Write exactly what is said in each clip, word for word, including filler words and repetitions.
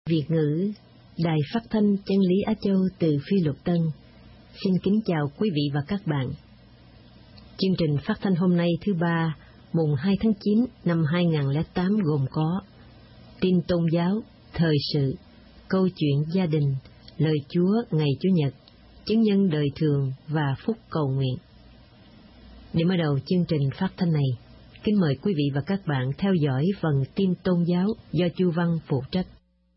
Việt ngữ, Đài Phát thanh Chân lý Á Châu từ Phi Luật Tân. Xin kính chào quý vị và các bạn. Chương trình phát thanh hôm nay thứ ba, mùng hai tháng chín năm hai nghìn không trăm lẻ tám gồm có tin tôn giáo, thời sự, câu chuyện gia đình, lời Chúa ngày Chủ nhật, chứng nhân đời thường và phúc cầu nguyện. Để mở đầu chương trình phát thanh này, kính mời quý vị và các bạn theo dõi phần tin tôn giáo do Chu Văn phụ trách.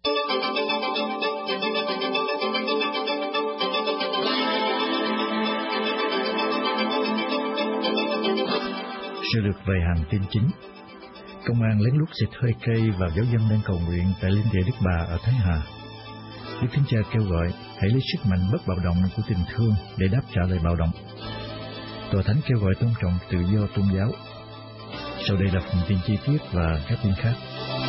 Sự được về hàng tin chính. Công an lén lút xịt hơi cây vào giáo dân đang cầu nguyện tại linh địa Đức Bà ở Thái Hà. Đức Thánh Cha kêu gọi hãy lấy sức mạnh bất bạo động của tình thương để đáp trả lời bạo động. Tòa Thánh kêu gọi tôn trọng tự do tôn giáo. Sau đây là phần tin chi tiết và các tin khác.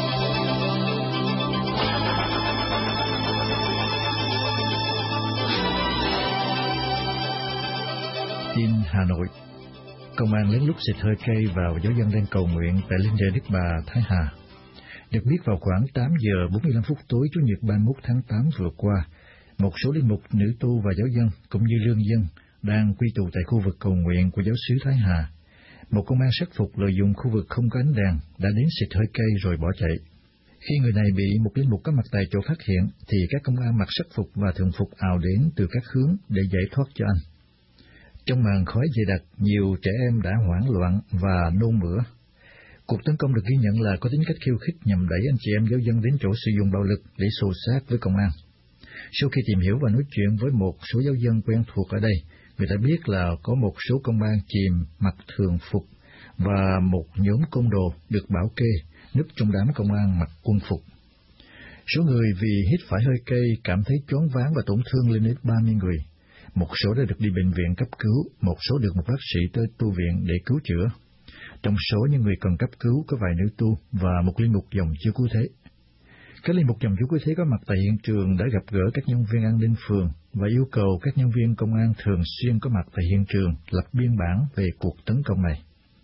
Tin Hà Nội. Công an lén lút xịt hơi cây vào giáo dân đang cầu nguyện tại linh địa Đức Bà Thái Hà. Được biết vào khoảng tám giờ bốn mươi lăm phút tối Chủ nhật ba mươi mốt tháng tám vừa qua, một số linh mục, nữ tu và giáo dân cũng như lương dân đang quy tụ tại khu vực cầu nguyện của giáo xứ Thái Hà. Một công an sắc phục lợi dụng khu vực không có ánh đèn đã đến xịt hơi cây rồi bỏ chạy. Khi người này bị một linh mục có mặt tại chỗ phát hiện, thì các công an mặc sắc phục và thường phục ào đến từ các hướng để giải thoát cho anh. Trong màn khói dày đặc, nhiều trẻ em đã hoảng loạn và nôn mửa. Cuộc tấn công được ghi nhận là có tính cách khiêu khích nhằm đẩy anh chị em giáo dân đến chỗ sử dụng bạo lực để xô xát với công an. Sau khi tìm hiểu và nói chuyện với một số giáo dân quen thuộc ở đây, người ta biết là có một số công an chìm mặc thường phục và một nhóm côn đồ được bảo kê núp trong đám công an mặc quân phục. Số người vì hít phải hơi cây cảm thấy choáng váng và tổn thương lên đến ba mươi người. Một số đã được đi bệnh viện cấp cứu, một số được một bác sĩ tới tu viện để cứu chữa. Trong số những người cần cấp cứu có vài nữ tu và một linh mục dòng Chúa Cứu Thế. Các linh mục dòng Chúa Cứu Thế có mặt tại hiện trường đã gặp gỡ các nhân viên an ninh phường và yêu cầu các nhân viên công an thường xuyên có mặt tại hiện trường lập biên bản về cuộc tấn công này.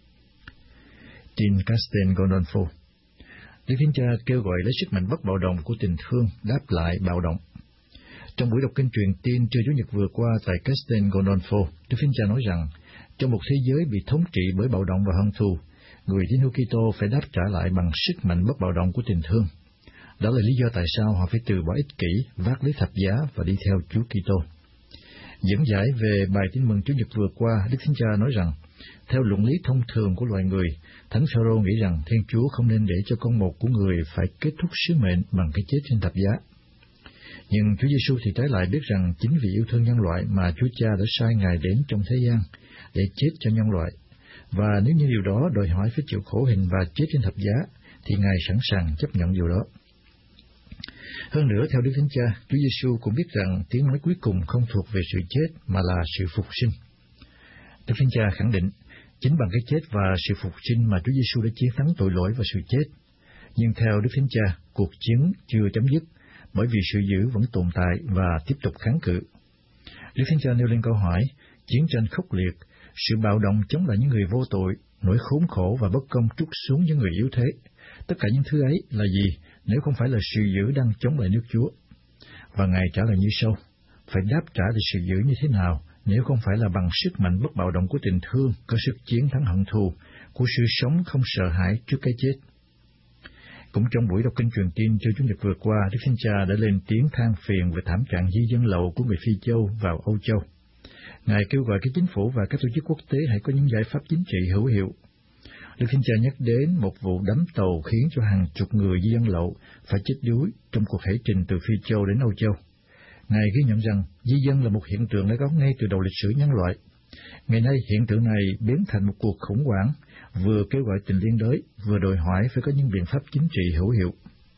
Tin Castel Gandolfo. Đức Thánh Cha kêu gọi lấy sức mạnh bất bạo động của tình thương đáp lại bạo động. Trong buổi đọc kinh truyền tin trưa Chủ nhật vừa qua tại Castel Gandolfo, Đức Thánh Cha nói rằng, trong một thế giới bị thống trị bởi bạo động và hận thù, người tín hữu Kitô phải đáp trả lại bằng sức mạnh bất bạo động của tình thương. Đó là lý do tại sao họ phải từ bỏ ích kỷ, vác lấy thập giá và đi theo Chúa Kitô. Dẫn giải về bài tin mừng Chủ nhật vừa qua, Đức Thánh Cha nói rằng, theo luận lý thông thường của loài người, Thánh Phêrô nghĩ rằng Thiên Chúa không nên để cho con một của người phải kết thúc sứ mệnh bằng cái chết trên thập giá. Nhưng Chúa Giêsu thì trái lại biết rằng chính vì yêu thương nhân loại mà Chúa Cha đã sai Ngài đến trong thế gian để chết cho nhân loại. Và nếu như điều đó đòi hỏi phải chịu khổ hình và chết trên thập giá, thì Ngài sẵn sàng chấp nhận điều đó. Hơn nữa, theo Đức Thánh Cha, Chúa Giêsu cũng biết rằng tiếng nói cuối cùng không thuộc về sự chết mà là sự phục sinh. Đức Thánh Cha khẳng định, chính bằng cái chết và sự phục sinh mà Chúa Giêsu đã chiến thắng tội lỗi và sự chết. Nhưng theo Đức Thánh Cha, cuộc chiến chưa chấm dứt, bởi vì sự dữ vẫn tồn tại và tiếp tục kháng cự. Đức Thánh Cha nêu lên câu hỏi, chiến tranh khốc liệt, sự bạo động chống lại những người vô tội, nỗi khốn khổ và bất công trút xuống những người yếu thế. Tất cả những thứ ấy là gì nếu không phải là sự dữ đang chống lại nước Chúa? Và Ngài trả lời như sau, phải đáp trả lại sự dữ như thế nào nếu không phải là bằng sức mạnh bất bạo động của tình thương, có sức chiến thắng hận thù, của sự sống không sợ hãi trước cái chết. Cũng trong buổi đọc kinh truyền tin cho Chủ nhật vừa qua, Đức Thánh Cha đã lên tiếng than phiền về thảm trạng di dân lậu của người Phi Châu vào Âu Châu. Ngài kêu gọi các chính phủ và các tổ chức quốc tế hãy có những giải pháp chính trị hữu hiệu. Đức Thánh Cha nhắc đến một vụ đắm tàu khiến cho hàng chục người di dân lậu phải chết đuối trong cuộc hải trình từ Phi Châu đến Âu Châu. Ngài ghi nhận rằng di dân là một hiện tượng đã có ngay từ đầu lịch sử nhân loại. Ngày nay hiện tượng này biến thành một cuộc khủng hoảng, vừa kêu gọi tình liên đới, vừa đòi hỏi phải có những biện pháp chính trị hữu hiệu.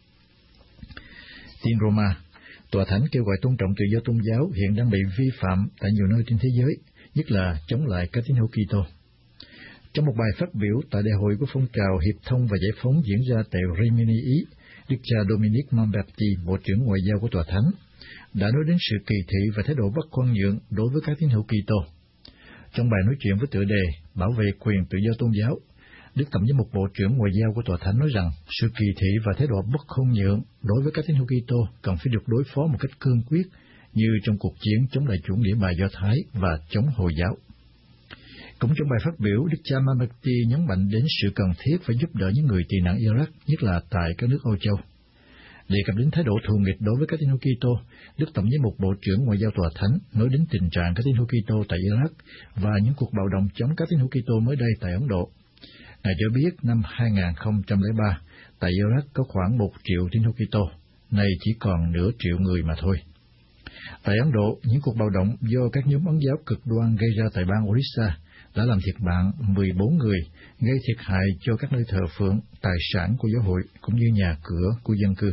Tin Roma. Tòa Thánh kêu gọi tôn trọng tự do tôn giáo hiện đang bị vi phạm tại nhiều nơi trên thế giới, nhất là chống lại các tín hữu Kitô. Trong một bài phát biểu tại đại hội của phong trào hiệp thông và giải phóng diễn ra tại Rimini, Ý, Đức cha Dominic Mamberti, Bộ trưởng Ngoại giao của Tòa Thánh, đã nói đến sự kỳ thị và thái độ bất khoan nhượng đối với các tín hữu Kitô. Trong bài nói chuyện với tựa đề Bảo vệ quyền tự do tôn giáo, Đức Tổng giám mục Bộ trưởng Ngoại giao của Tòa Thánh nói rằng sự kỳ thị và thái độ bất khôn nhượng đối với các tín hữu Kitô cần phải được đối phó một cách cương quyết, như trong cuộc chiến chống lại chủ nghĩa bài Do Thái và chống Hồi giáo. Cũng trong bài phát biểu, Đức cha Mahdi nhấn mạnh đến sự cần thiết phải giúp đỡ những người tị nạn Iraq, nhất là tại các nước Âu Châu. Đề cập đến thái độ thù nghịch đối với các tín hữu Kitô, Đức Tổng giám mục Bộ trưởng Ngoại giao Tòa Thánh nói đến tình trạng các tín hữu Kitô tại Iraq và những cuộc bạo động chống các tín hữu Kitô mới đây tại Ấn Độ. Ngài cho biết năm hai nghìn không trăm lẻ ba, tại Iraq có khoảng một triệu tín hữu Kitô, nay chỉ còn nửa triệu người mà thôi. Tại Ấn Độ, những cuộc bạo động do các nhóm Ấn giáo cực đoan gây ra tại bang Orissa đã làm thiệt mạng mười bốn người, gây thiệt hại cho các nơi thờ phượng, tài sản của giáo hội cũng như nhà cửa của dân cư.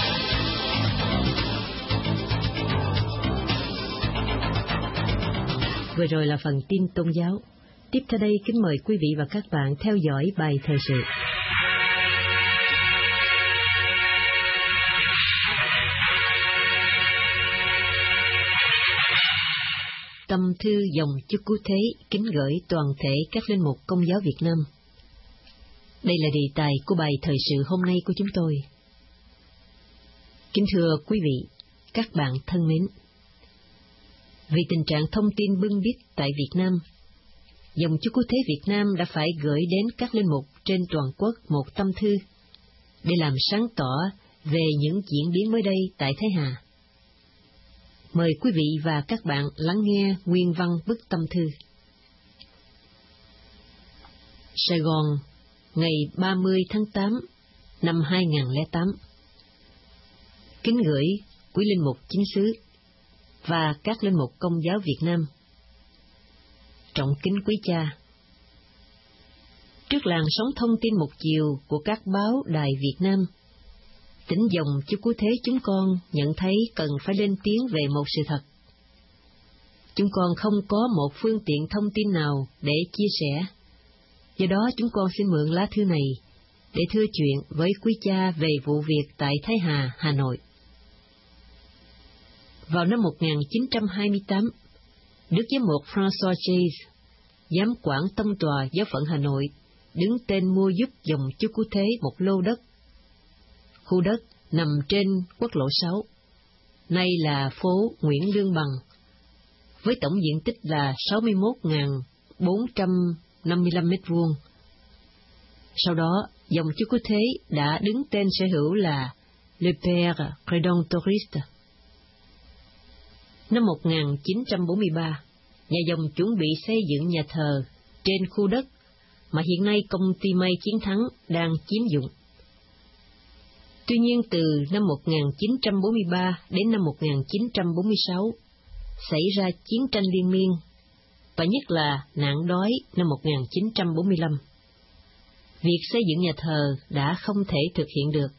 Vừa rồi là phần tin tôn giáo. Tiếp theo đây kính mời quý vị và các bạn theo dõi bài thời sự. Tâm thư dòng Chúa Cứu Thế kính gửi toàn thể các linh mục Công giáo Việt Nam. Đây là đề tài của bài thời sự hôm nay của chúng tôi. Kính thưa quý vị, các bạn thân mến, vì tình trạng thông tin bưng bít tại Việt Nam, dòng Chúa Cứu Thế Việt Nam đã phải gửi đến các linh mục trên toàn quốc một tâm thư để làm sáng tỏ về những diễn biến mới đây tại Thái Hà. Mời quý vị và các bạn lắng nghe nguyên văn bức tâm thư. Sài Gòn, ngày ba mươi tháng tám năm hai nghìn không trăm lẻ tám. Kính gửi quý linh mục chính xứ và các linh mục Công giáo Việt Nam. Trọng kính quý cha, trước làn sóng thông tin một chiều của các báo đài Việt Nam, Tỉnh dòng Chúa Cứu Thế chúng con nhận thấy cần phải lên tiếng về một sự thật. Chúng con không có một phương tiện thông tin nào để chia sẻ, do đó chúng con xin mượn lá thư này để thưa chuyện với quý cha về vụ việc tại Thái Hà, Hà Nội. Vào năm một nghìn chín trăm hai mươi tám, Đức Giám mục François Chase, giám quản tông tòa giáo phận Hà Nội, đứng tên mua giúp dòng Chúa Cứu Thế một lô đất. Khu đất nằm trên quốc lộ sáu, nay là phố Nguyễn Lương Bằng, với tổng diện tích là sáu mươi mốt nghìn bốn trăm năm mươi lăm mét vuông. Sau đó, dòng Chúa Cứu Thế đã đứng tên sở hữu là Le Père Rédemptoriste. Năm một nghìn chín trăm bốn mươi ba, nhà dòng chuẩn bị xây dựng nhà thờ trên khu đất mà hiện nay công ty may Chiến Thắng đang chiếm dụng. Tuy nhiên, từ năm một nghìn chín trăm bốn mươi ba đến năm một nghìn chín trăm bốn mươi sáu, xảy ra chiến tranh liên miên, và nhất là nạn đói năm một nghìn chín trăm bốn mươi lăm. Việc xây dựng nhà thờ đã không thể thực hiện được.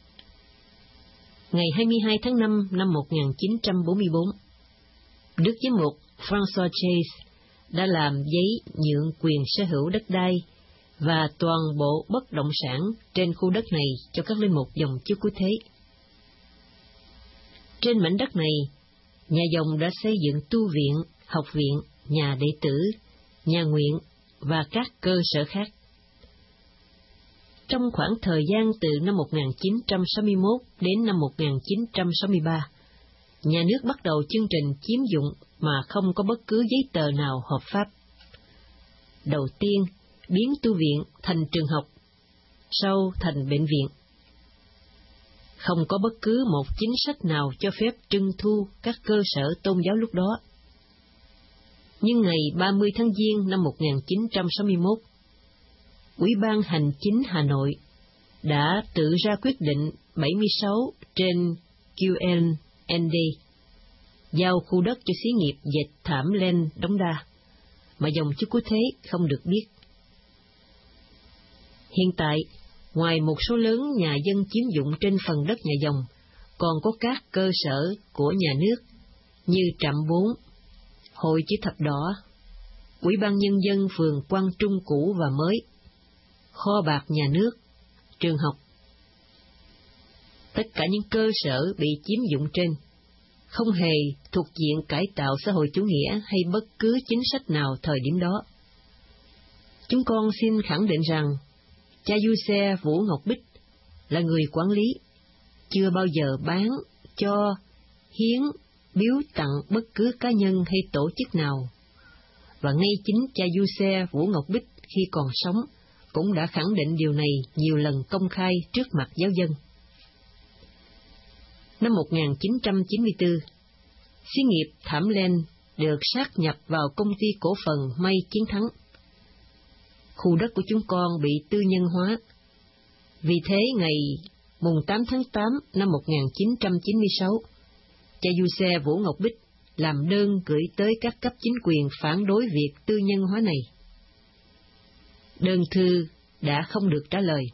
Ngày hai mươi hai tháng năm năm một nghìn chín trăm bốn mươi bốn, Đức Giám mục François Chase đã làm giấy nhượng quyền sở hữu đất đai và toàn bộ bất động sản trên khu đất này cho các linh mục dòng Chúa Cứu Thế. Trên mảnh đất này, nhà dòng đã xây dựng tu viện, học viện, nhà đệ tử, nhà nguyện và các cơ sở khác. Trong khoảng thời gian từ năm một nghìn chín trăm sáu mươi mốt đến năm một nghìn chín trăm sáu mươi ba, nhà nước bắt đầu chương trình chiếm dụng mà không có bất cứ giấy tờ nào hợp pháp. Đầu tiên, biến tu viện thành trường học, sau thành bệnh viện. Không có bất cứ một chính sách nào cho phép trưng thu các cơ sở tôn giáo lúc đó. Nhưng ngày ba mươi tháng Giêng năm một nghìn chín trăm sáu mươi mốt, Ủy ban Hành chính Hà Nội đã tự ra quyết định bảy mươi sáu trên Q N N D, giao khu đất cho xí nghiệp dệt thảm len Đống Đa, mà dòng Chúa Cứu Thế không được biết. Hiện tại, ngoài một số lớn nhà dân chiếm dụng trên phần đất nhà dòng, còn có các cơ sở của nhà nước như trạm bốn, Hội Chữ Thập Đỏ, Ủy ban Nhân dân phường Quang Trung cũ và mới, kho bạc nhà nước, trường học. Tất cả những cơ sở bị chiếm dụng trên không hề thuộc diện cải tạo xã hội chủ nghĩa hay bất cứ chính sách nào thời điểm đó. Chúng con xin khẳng định rằng Cha Giuse Vũ Ngọc Bích là người quản lý, chưa bao giờ bán, cho, hiến, biếu tặng bất cứ cá nhân hay tổ chức nào. Và ngay chính cha Giuse Vũ Ngọc Bích khi còn sống cũng đã khẳng định điều này nhiều lần công khai trước mặt giáo dân. Năm một nghìn chín trăm chín mươi tư, xí nghiệp Thảm Len được sát nhập vào công ty cổ phần May Chiến Thắng. Khu đất của chúng con bị tư nhân hóa. Vì thế, ngày mùng tám tháng tám năm một nghìn chín trăm chín mươi sáu, cha Giuse Vũ Ngọc Bích làm đơn gửi tới các cấp chính quyền phản đối việc tư nhân hóa này. Đơn thư đã không được trả lời.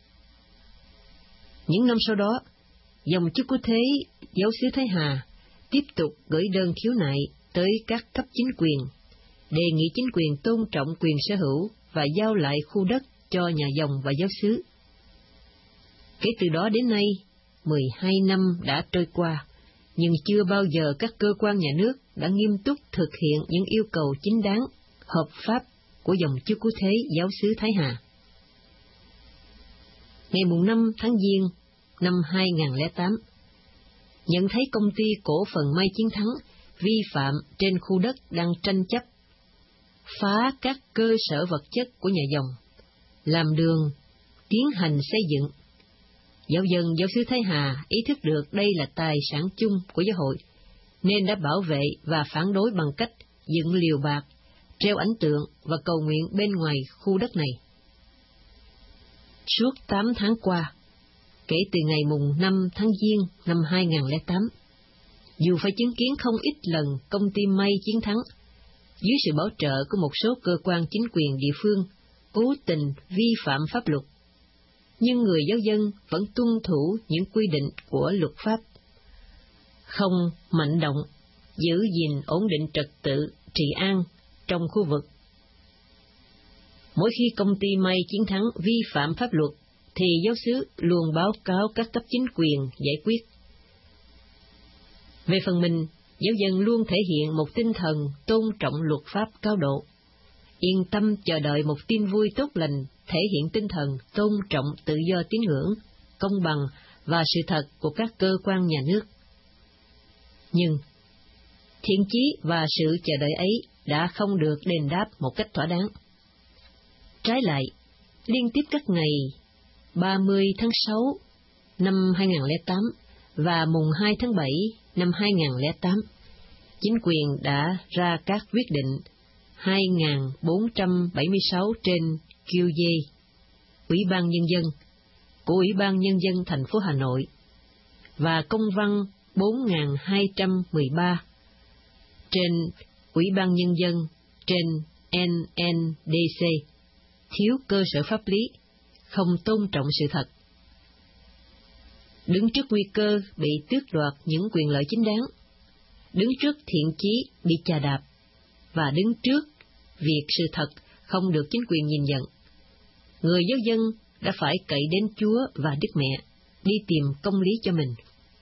Những năm sau đó, dòng chức của Thế giáo xứ Thái Hà tiếp tục gửi đơn khiếu nại tới các cấp chính quyền, đề nghị chính quyền tôn trọng quyền sở hữu và giao lại khu đất cho nhà dòng và giáo xứ. Kể từ đó đến nay, mười hai năm đã trôi qua, nhưng chưa bao giờ các cơ quan nhà nước đã nghiêm túc thực hiện những yêu cầu chính đáng, hợp pháp của dòng chức của Thế giáo xứ Thái Hà. Ngày năm tháng Giêng năm hai nghìn không trăm lẻ tám, nhận thấy công ty cổ phần May Chiến Thắng vi phạm trên khu đất đang tranh chấp, phá các cơ sở vật chất của nhà dòng, làm đường, tiến hành xây dựng. Giáo dân giáo xứ Thái Hà ý thức được đây là tài sản chung của giáo hội, nên đã bảo vệ và phản đối bằng cách dựng liều bạt, treo ảnh tượng và cầu nguyện bên ngoài khu đất này. Suốt tám tháng qua, kể từ ngày mùng năm tháng Giêng năm hai nghìn không trăm lẻ tám, dù phải chứng kiến không ít lần công ty May Chiến Thắng, dưới sự bảo trợ của một số cơ quan chính quyền địa phương, cố tình vi phạm pháp luật, nhưng người giáo dân vẫn tuân thủ những quy định của luật pháp, không mạnh động, giữ gìn ổn định trật tự, trị an trong khu vực. Mỗi khi công ty May Chiến Thắng vi phạm pháp luật, thì giáo xứ luôn báo cáo các cấp chính quyền giải quyết. Về phần mình, giáo dân luôn thể hiện một tinh thần tôn trọng luật pháp cao độ, yên tâm chờ đợi một tin vui tốt lành, thể hiện tinh thần tôn trọng tự do tín ngưỡng, công bằng và sự thật của các cơ quan nhà nước. Nhưng thiện chí và sự chờ đợi ấy đã không được đền đáp một cách thỏa đáng. Trái lại, liên tiếp các ngày ba mươi tháng sáu năm hai nghìn không trăm lẻ tám và mùng hai tháng bảy năm hai nghìn không trăm lẻ tám, chính quyền đã ra các quyết định hai nghìn bốn trăm bảy mươi sáu trên Q G, Ủy ban Nhân dân, của Ủy ban Nhân dân thành phố Hà Nội, và công văn bốn nghìn hai trăm mười ba trên Ủy ban Nhân dân trên N N D C, thiếu cơ sở pháp lý, không tôn trọng sự thật. Đứng trước nguy cơ bị tước đoạt những quyền lợi chính đáng, đứng trước thiện chí bị chà đạp, và đứng trước việc sự thật không được chính quyền nhìn nhận, người giáo dân đã phải cậy đến Chúa và Đức Mẹ đi tìm công lý cho mình.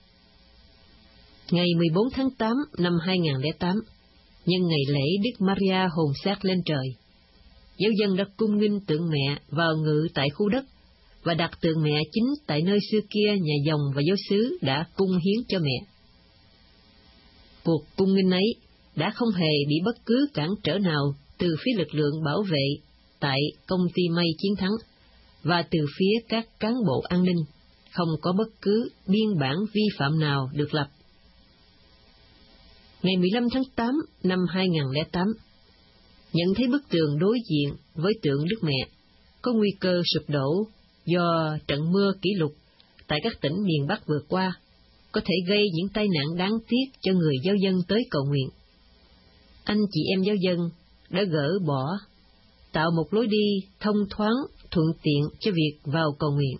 Ngày mười bốn tháng tám năm hai nghìn không trăm lẻ tám, nhân ngày lễ Đức Maria hồn xác lên trời, giáo dân đã cung nghinh tượng mẹ vào ngự tại khu đất và đặt tượng mẹ chính tại nơi xưa kia nhà dòng và giáo xứ đã cung hiến cho mẹ. Cuộc cung nghinh ấy đã không hề bị bất cứ cản trở nào từ phía lực lượng bảo vệ tại công ty May Chiến Thắng và từ phía các cán bộ an ninh, không có bất cứ biên bản vi phạm nào được lập. Ngày mười lăm tháng tám năm hai nghìn không trăm lẻ tám, nhận thấy bức tường đối diện với tượng Đức Mẹ có nguy cơ sụp đổ do trận mưa kỷ lục tại các tỉnh miền Bắc vừa qua, có thể gây những tai nạn đáng tiếc cho người giáo dân tới cầu nguyện. Anh chị em giáo dân đã gỡ bỏ, tạo một lối đi thông thoáng thuận tiện cho việc vào cầu nguyện.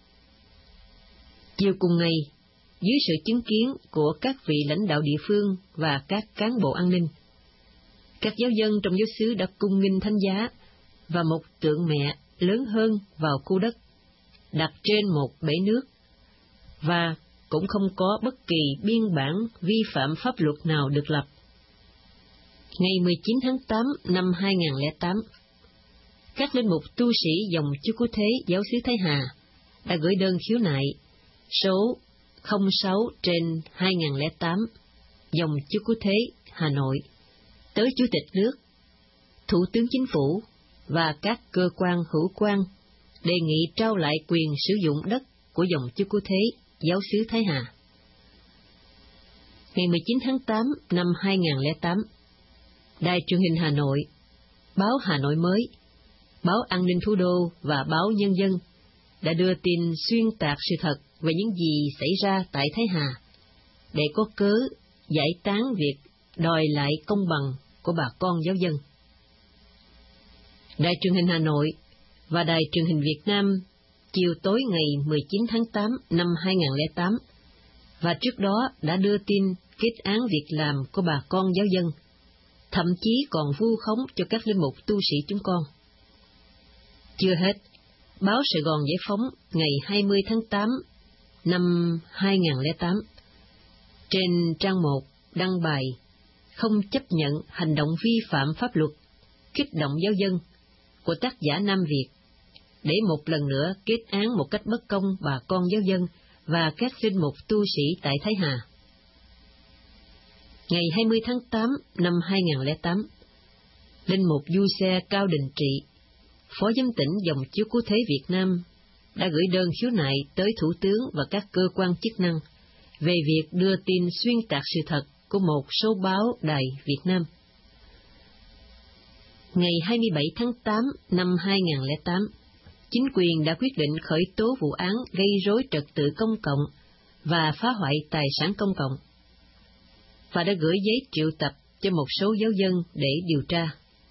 Chiều cùng ngày, dưới sự chứng kiến của các vị lãnh đạo địa phương và các cán bộ an ninh, các giáo dân trong giáo xứ đã cung nghinh thánh giá và một tượng mẹ lớn hơn vào khu đất, đặt trên một bể nước, và cũng không có bất kỳ biên bản vi phạm pháp luật nào được lập. Ngày mười chín tháng tám năm hai nghìn không trăm lẻ tám, các linh mục tu sĩ dòng Chúa Cứu Thế Giáo xứ Thái Hà đã gửi đơn khiếu nại số không sáu trên hai nghìn lẻ tám dòng Chúa Cứu Thế Hà Nội tới Chủ tịch nước, Thủ tướng Chính phủ và các cơ quan hữu quan đề nghị trao lại quyền sử dụng đất của dòng Chúa Cứu Thế Giáo xứ Thái Hà. Ngày mười chín tháng tám năm hai nghìn lẻ tám, Đài Truyền hình Hà Nội, báo Hà Nội Mới, báo An ninh Thủ đô và báo Nhân dân đã đưa tin xuyên tạc sự thật về những gì xảy ra tại Thái Hà để có cớ giải tán việc đòi lại công bằng của bà con giáo dân. Đài Truyền hình Hà Nội và Đài Truyền hình Việt Nam chiều tối ngày mười chín tháng tám năm hai nghìn lẻ tám và trước đó đã đưa tin kết án việc làm của bà con giáo dân, thậm chí còn vu khống cho các linh mục tu sĩ chúng con. Chưa hết, báo Sài Gòn Giải Phóng ngày hai mươi tháng tám năm hai nghìn lẻ tám trên trang một đăng bài không chấp nhận hành động vi phạm pháp luật, kích động giáo dân của tác giả Nam Việt, để một lần nữa kết án một cách bất công bà con giáo dân và các linh mục tu sĩ tại Thái Hà. Ngày hai mươi tháng tám năm hai nghìn lẻ tám, linh mục Du Xe Cao Đình Trị, Phó Giám tỉnh dòng Chúa Cứu Thế Việt Nam, đã gửi đơn khiếu nại tới Thủ tướng và các cơ quan chức năng về việc đưa tin xuyên tạc sự thật của một số báo đài Việt Nam. Ngày hai mươi bảy tháng tám năm hai nghìn lẻ tám, chính quyền đã quyết định khởi tố vụ án gây rối trật tự công cộng và phá hoại tài sản công cộng, và đã gửi giấy triệu tập cho một số giáo dân để điều tra.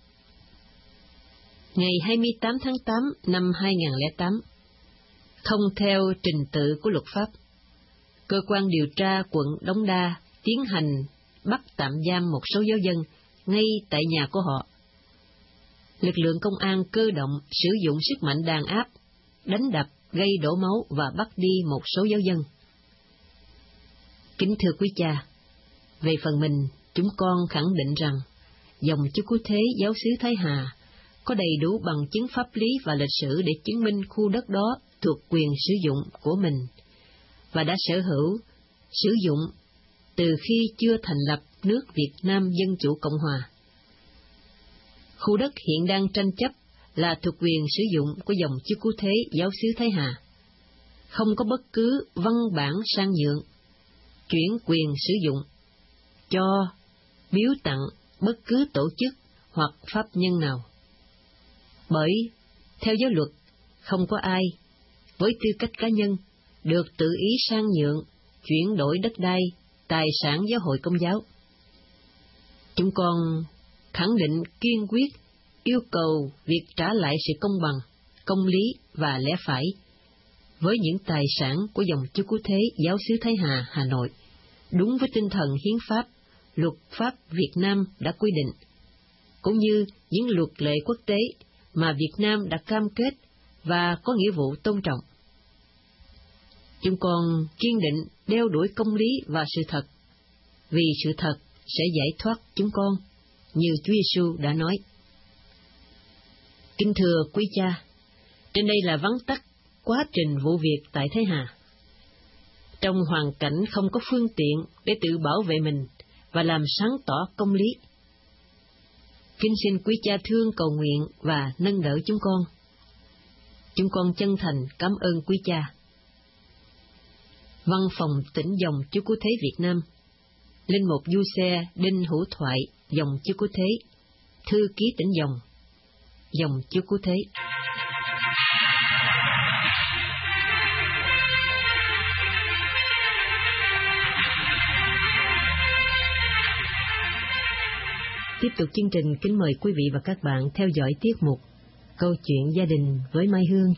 Ngày hai mươi tám tháng tám năm hai nghìn lẻ tám, không theo trình tự của luật pháp, cơ quan điều tra quận Đống Đa tiến hành bắt tạm giam một số giáo dân ngay tại nhà của họ. Lực lượng công an cơ động sử dụng sức mạnh đàn áp, đánh đập, gây đổ máu và bắt đi một số giáo dân. Kính thưa quý cha, về phần mình, chúng con khẳng định rằng dòng Chúa Cứu Thế Giáo xứ Thái Hà có đầy đủ bằng chứng pháp lý và lịch sử để chứng minh khu đất đó thuộc quyền sử dụng của mình, và đã sở hữu, sử dụng từ khi chưa thành lập nước Việt Nam Dân Chủ Cộng Hòa. Khu đất hiện đang tranh chấp là thuộc quyền sử dụng của dòng Chúa Cứu Thế Giáo xứ Thái Hà. Không có bất cứ văn bản sang nhượng, chuyển quyền sử dụng, cho, biếu tặng bất cứ tổ chức hoặc pháp nhân nào. Bởi, theo giáo luật, không có ai, với tư cách cá nhân, được tự ý sang nhượng, chuyển đổi đất đai, tài sản giáo hội Công giáo. Chúng con khẳng định kiên quyết yêu cầu việc trả lại sự công bằng, công lý và lẽ phải với những tài sản của dòng Chúa Cứu Thế Giáo xứ Thái Hà, Hà Nội, đúng với tinh thần hiến pháp, luật pháp Việt Nam đã quy định, cũng như những luật lệ quốc tế mà Việt Nam đã cam kết và có nghĩa vụ tôn trọng. Chúng con kiên định đeo đuổi công lý và sự thật, vì sự thật sẽ giải thoát chúng con, như Chúa Giêsu đã nói. Kính thưa quý cha, trên đây là vắn tắt quá trình vụ việc tại Thái Hà. Trong hoàn cảnh không có phương tiện để tự bảo vệ mình và làm sáng tỏ công lý, kính xin quý cha thương cầu nguyện và nâng đỡ chúng con. Chúng con chân thành cảm ơn quý cha. Văn phòng tỉnh dòng Chúa Cứu Thế Việt Nam, linh mục Du Xe Đinh Hữu Thoại, dòng Chúa Cứu Thế, thư ký tỉnh dòng, dòng Chúa Cứu Thế. Tiếp tục chương trình, kính mời quý vị và các bạn theo dõi tiết mục Câu chuyện gia đình với Mai Hương.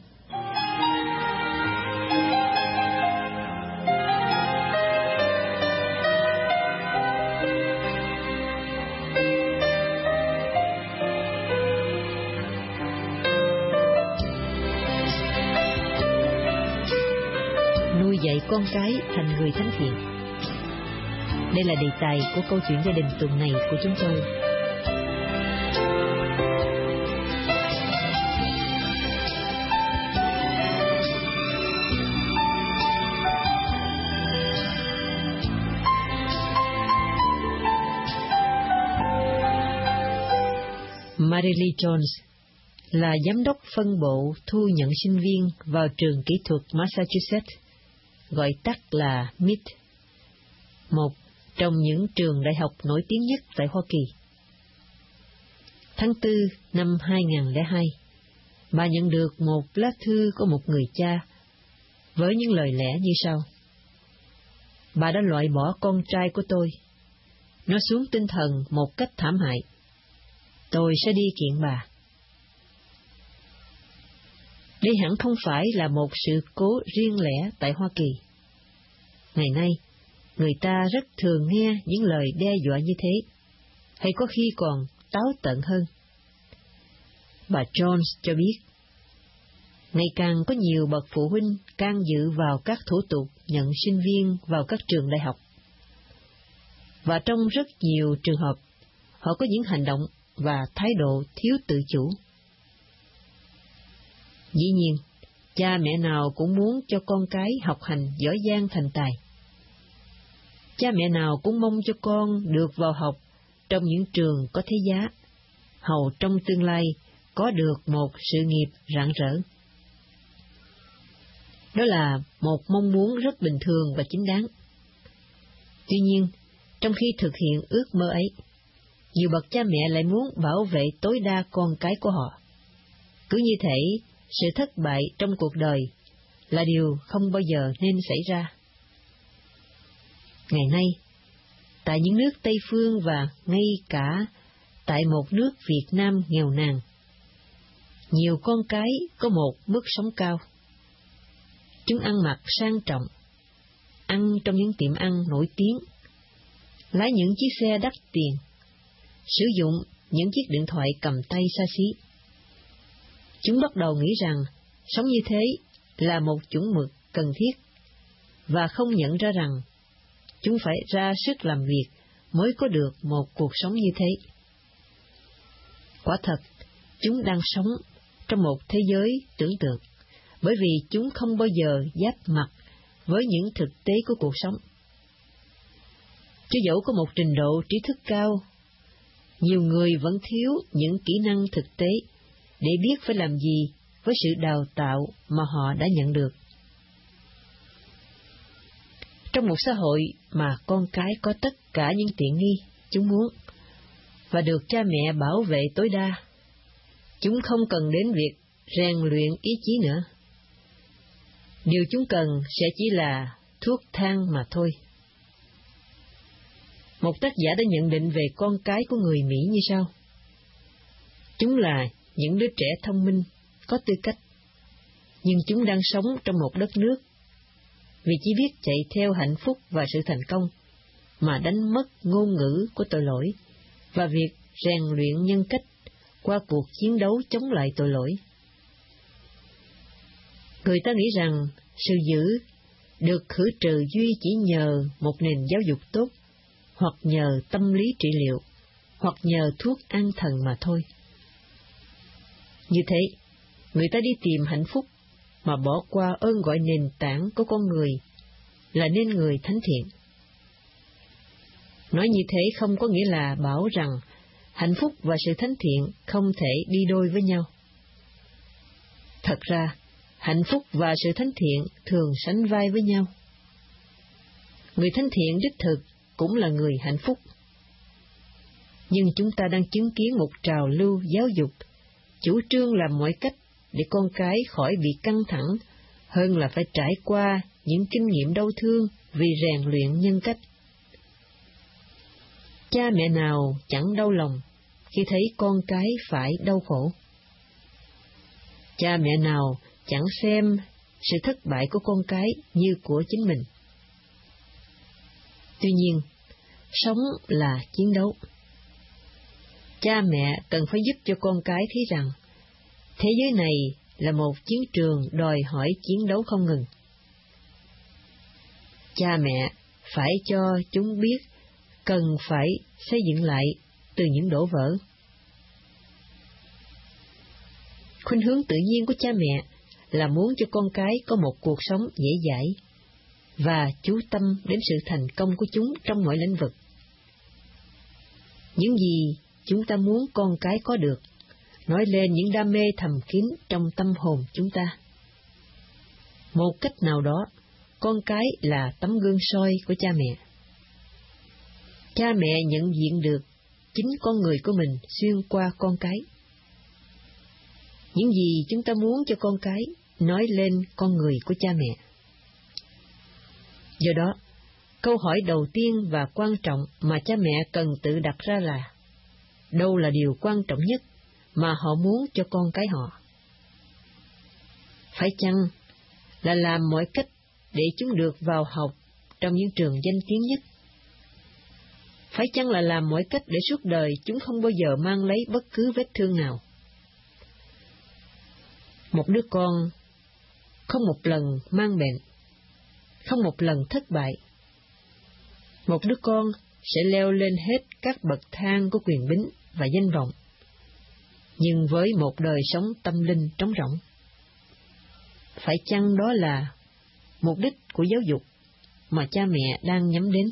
Nuôi dạy con cái thành người thánh thiện. Đây là đề tài của câu chuyện gia đình tuần này của chúng tôi. Mary Lee Jones là giám đốc phân bộ thu nhận sinh viên vào trường kỹ thuật Massachusetts, gọi tắt là em i tê, một trong những trường đại học nổi tiếng nhất tại Hoa Kỳ. Tháng tư năm hai nghìn không trăm lẻ hai, bà nhận được một lá thư của một người cha với những lời lẽ như sau: Bà đã loại bỏ con trai của tôi. Nó xuống tinh thần một cách thảm hại. Tôi sẽ đi kiện bà. Đây hẳn không phải là một sự cố riêng lẻ tại Hoa Kỳ. Ngày nay, người ta rất thường nghe những lời đe dọa như thế, hay có khi còn táo tợn hơn. Bà Jones cho biết, ngày càng có nhiều bậc phụ huynh can dự vào các thủ tục nhận sinh viên vào các trường đại học. Và trong rất nhiều trường hợp, họ có những hành động và thái độ thiếu tự chủ. Dĩ nhiên, cha mẹ nào cũng muốn cho con cái học hành giỏi giang thành tài. Cha mẹ nào cũng mong cho con được vào học trong những trường có thế giá, hầu trong tương lai có được một sự nghiệp rạng rỡ. Đó là một mong muốn rất bình thường và chính đáng. Tuy nhiên, trong khi thực hiện ước mơ ấy, nhiều bậc cha mẹ lại muốn bảo vệ tối đa con cái của họ. Cứ như thể sự thất bại trong cuộc đời là điều không bao giờ nên xảy ra. Ngày nay, tại những nước Tây Phương và ngay cả tại một nước Việt Nam nghèo nàn, nhiều con cái có một mức sống cao. Chúng ăn mặc sang trọng, ăn trong những tiệm ăn nổi tiếng, lái những chiếc xe đắt tiền, sử dụng những chiếc điện thoại cầm tay xa xí. Chúng bắt đầu nghĩ rằng sống như thế là một chuẩn mực cần thiết, và không nhận ra rằng chúng phải ra sức làm việc mới có được một cuộc sống như thế. Quả thật, chúng đang sống trong một thế giới tưởng tượng, bởi vì chúng không bao giờ giáp mặt với những thực tế của cuộc sống. Cho dẫu có một trình độ trí thức cao, nhiều người vẫn thiếu những kỹ năng thực tế để biết phải làm gì với sự đào tạo mà họ đã nhận được. Trong một xã hội mà con cái có tất cả những tiện nghi chúng muốn và được cha mẹ bảo vệ tối đa, chúng không cần đến việc rèn luyện ý chí nữa. Điều chúng cần sẽ chỉ là thuốc thang mà thôi. Một tác giả đã nhận định về con cái của người Mỹ như sau: chúng là những đứa trẻ thông minh, có tư cách, nhưng chúng đang sống trong một đất nước vì chỉ biết chạy theo hạnh phúc và sự thành công mà đánh mất ngôn ngữ của tội lỗi và việc rèn luyện nhân cách qua cuộc chiến đấu chống lại tội lỗi. Người ta nghĩ rằng sự dữ được khử trừ duy chỉ nhờ một nền giáo dục tốt, hoặc nhờ tâm lý trị liệu, hoặc nhờ thuốc an thần mà thôi. Như thế, người ta đi tìm hạnh phúc mà bỏ qua ơn gọi nền tảng của con người là nên người thánh thiện. Nói như thế không có nghĩa là bảo rằng hạnh phúc và sự thánh thiện không thể đi đôi với nhau. Thật ra, hạnh phúc và sự thánh thiện thường sánh vai với nhau. Người thánh thiện đích thực cũng là người hạnh phúc. Nhưng chúng ta đang chứng kiến một trào lưu giáo dục chủ trương làm mọi cách để con cái khỏi bị căng thẳng hơn là phải trải qua những kinh nghiệm đau thương vì rèn luyện nhân cách. Cha mẹ nào chẳng đau lòng khi thấy con cái phải đau khổ. Cha mẹ nào chẳng xem sự thất bại của con cái như của chính mình. Tuy nhiên, sống là chiến đấu. Cha mẹ cần phải giúp cho con cái thấy rằng thế giới này là một chiến trường đòi hỏi chiến đấu không ngừng. Cha mẹ phải cho chúng biết cần phải xây dựng lại từ những đổ vỡ. Khuynh hướng tự nhiên của cha mẹ là muốn cho con cái có một cuộc sống dễ dãi và chú tâm đến sự thành công của chúng trong mọi lĩnh vực. Những gì chúng ta muốn con cái có được, nói lên những đam mê thầm kín trong tâm hồn chúng ta. Một cách nào đó, con cái là tấm gương soi của cha mẹ. Cha mẹ nhận diện được chính con người của mình xuyên qua con cái. Những gì chúng ta muốn cho con cái nói lên con người của cha mẹ. Do đó, câu hỏi đầu tiên và quan trọng mà cha mẹ cần tự đặt ra là: đâu là điều quan trọng nhất mà họ muốn cho con cái họ? Phải chăng là làm mọi cách để chúng được vào học trong những trường danh tiếng nhất? Phải chăng là làm mọi cách để suốt đời chúng không bao giờ mang lấy bất cứ vết thương nào? Một đứa con không một lần mang bệnh, không một lần thất bại. Một đứa con sẽ leo lên hết các bậc thang của quyền bính và danh vọng, nhưng với một đời sống tâm linh trống rỗng. Phải chăng đó là mục đích của giáo dục mà cha mẹ đang nhắm đến?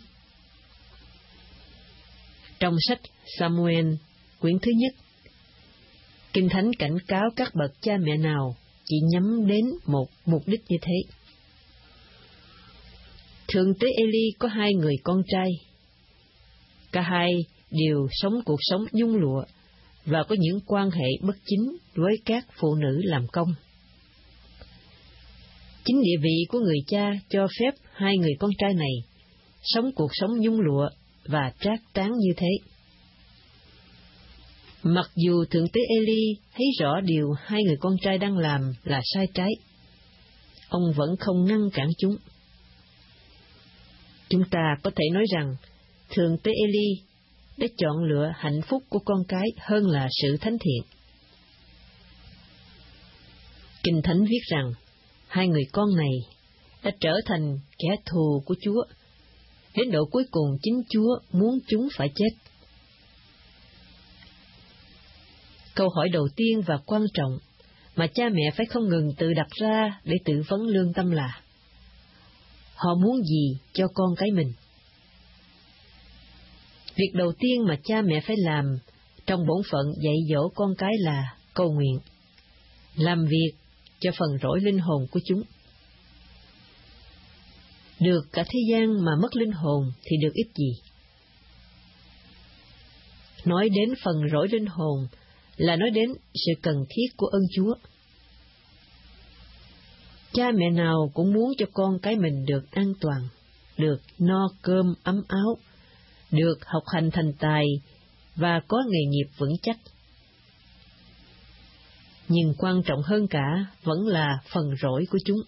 Trong sách Samuel, quyển thứ nhất, Kinh Thánh cảnh cáo các bậc cha mẹ nào chỉ nhắm đến một mục đích như thế. Thượng tế Eli có hai người con trai. Cả hai đều sống cuộc sống nhung lụa và có những quan hệ bất chính với các phụ nữ làm công. Chính địa vị của người cha cho phép hai người con trai này sống cuộc sống nhung lụa và trác táng như thế. Mặc dù Thượng tế Eli thấy rõ điều hai người con trai đang làm là sai trái, ông vẫn không ngăn cản chúng. Chúng ta có thể nói rằng Thượng tế Eli đã chọn lựa hạnh phúc của con cái hơn là sự thánh thiện. Kinh Thánh viết rằng hai người con này đã trở thành kẻ thù của Chúa, đến độ cuối cùng chính Chúa muốn chúng phải chết. Câu hỏi đầu tiên và quan trọng mà cha mẹ phải không ngừng tự đặt ra để tự vấn lương tâm là: họ muốn gì cho con cái mình? Việc đầu tiên mà cha mẹ phải làm trong bổn phận dạy dỗ con cái là cầu nguyện, làm việc cho phần rỗi linh hồn của chúng. Được cả thế gian mà mất linh hồn thì được ích gì? Nói đến phần rỗi linh hồn là nói đến sự cần thiết của ơn Chúa. Cha mẹ nào cũng muốn cho con cái mình được an toàn, được no cơm ấm áo, được học hành thành tài và có nghề nghiệp vững chắc. Nhưng quan trọng hơn cả vẫn là phần rỗi của chúng.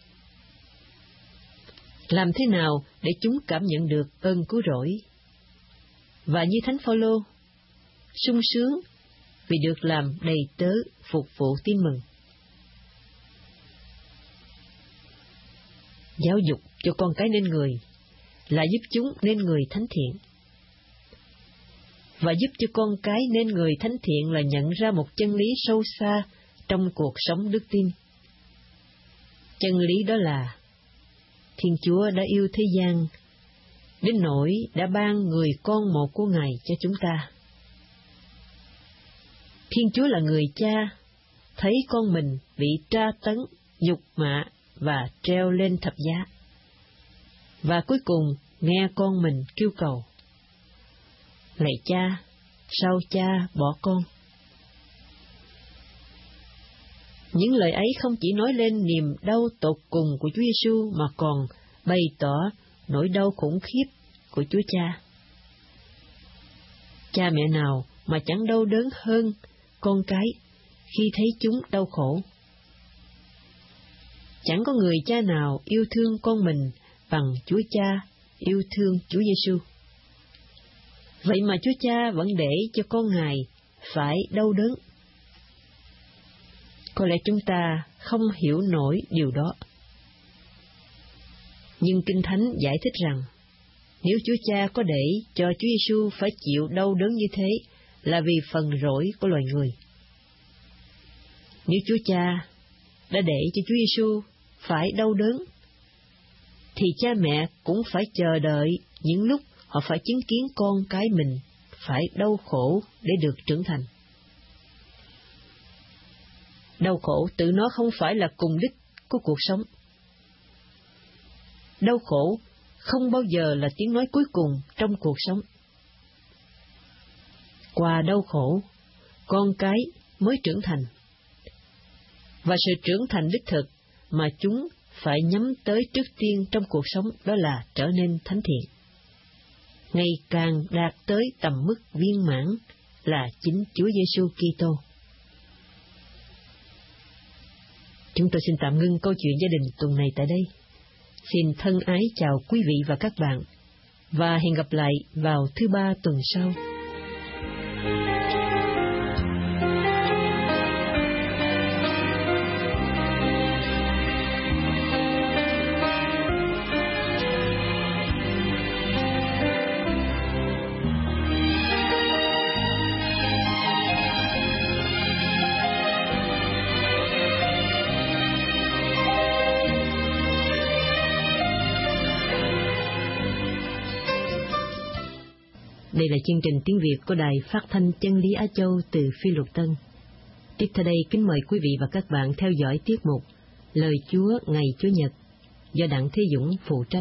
Làm thế nào để chúng cảm nhận được ơn cứu rỗi? Và như Thánh Phaolô, sung sướng vì được làm đầy tớ phục vụ tin mừng. Giáo dục cho con cái nên người là giúp chúng nên người thánh thiện. Và giúp cho con cái nên người thánh thiện là nhận ra một chân lý sâu xa trong cuộc sống đức tin. Chân lý đó là Thiên Chúa đã yêu thế gian đến nỗi đã ban người con một của Ngài cho chúng ta. Thiên Chúa là người cha, thấy con mình bị tra tấn, nhục mạ và treo lên thập giá. Và cuối cùng nghe con mình kêu cầu: lạy cha, sao cha bỏ con? Những lời ấy không chỉ nói lên niềm đau tột cùng của Chúa Giêsu mà còn bày tỏ nỗi đau khủng khiếp của Chúa Cha. Cha mẹ nào mà chẳng đau đớn hơn con cái khi thấy chúng đau khổ? Chẳng có người cha nào yêu thương con mình bằng Chúa Cha yêu thương Chúa Giêsu. Vậy mà Chúa Cha vẫn để cho con Ngài phải đau đớn. Có lẽ chúng ta không hiểu nổi điều đó. Nhưng Kinh Thánh giải thích rằng, nếu Chúa Cha có để cho Chúa Giêsu phải chịu đau đớn như thế là vì phần rỗi của loài người. Nếu Chúa Cha đã để cho Chúa Giêsu phải đau đớn, thì cha mẹ cũng phải chờ đợi những lúc họ phải chứng kiến con cái mình phải đau khổ để được trưởng thành. Đau khổ tự nó không phải là cùng đích của cuộc sống. Đau khổ không bao giờ là tiếng nói cuối cùng trong cuộc sống. Qua đau khổ, con cái mới trưởng thành. Và sự trưởng thành đích thực mà chúng phải nhắm tới trước tiên trong cuộc sống đó là trở nên thánh thiện, ngày càng đạt tới tầm mức viên mãn là chính Chúa Giêsu Kitô. Chúng tôi xin tạm ngưng câu chuyện gia đình tuần này tại đây. Xin thân ái chào quý vị và các bạn, và hẹn gặp lại vào thứ ba tuần sau. Đây là chương trình tiếng Việt của Đài Phát thanh Chân lý Á Châu từ Phi Luật Tân. Tiếp theo đây kính mời quý vị và các bạn theo dõi tiết mục Lời Chúa ngày Chủ nhật do Đặng Thế Dũng phụ trách.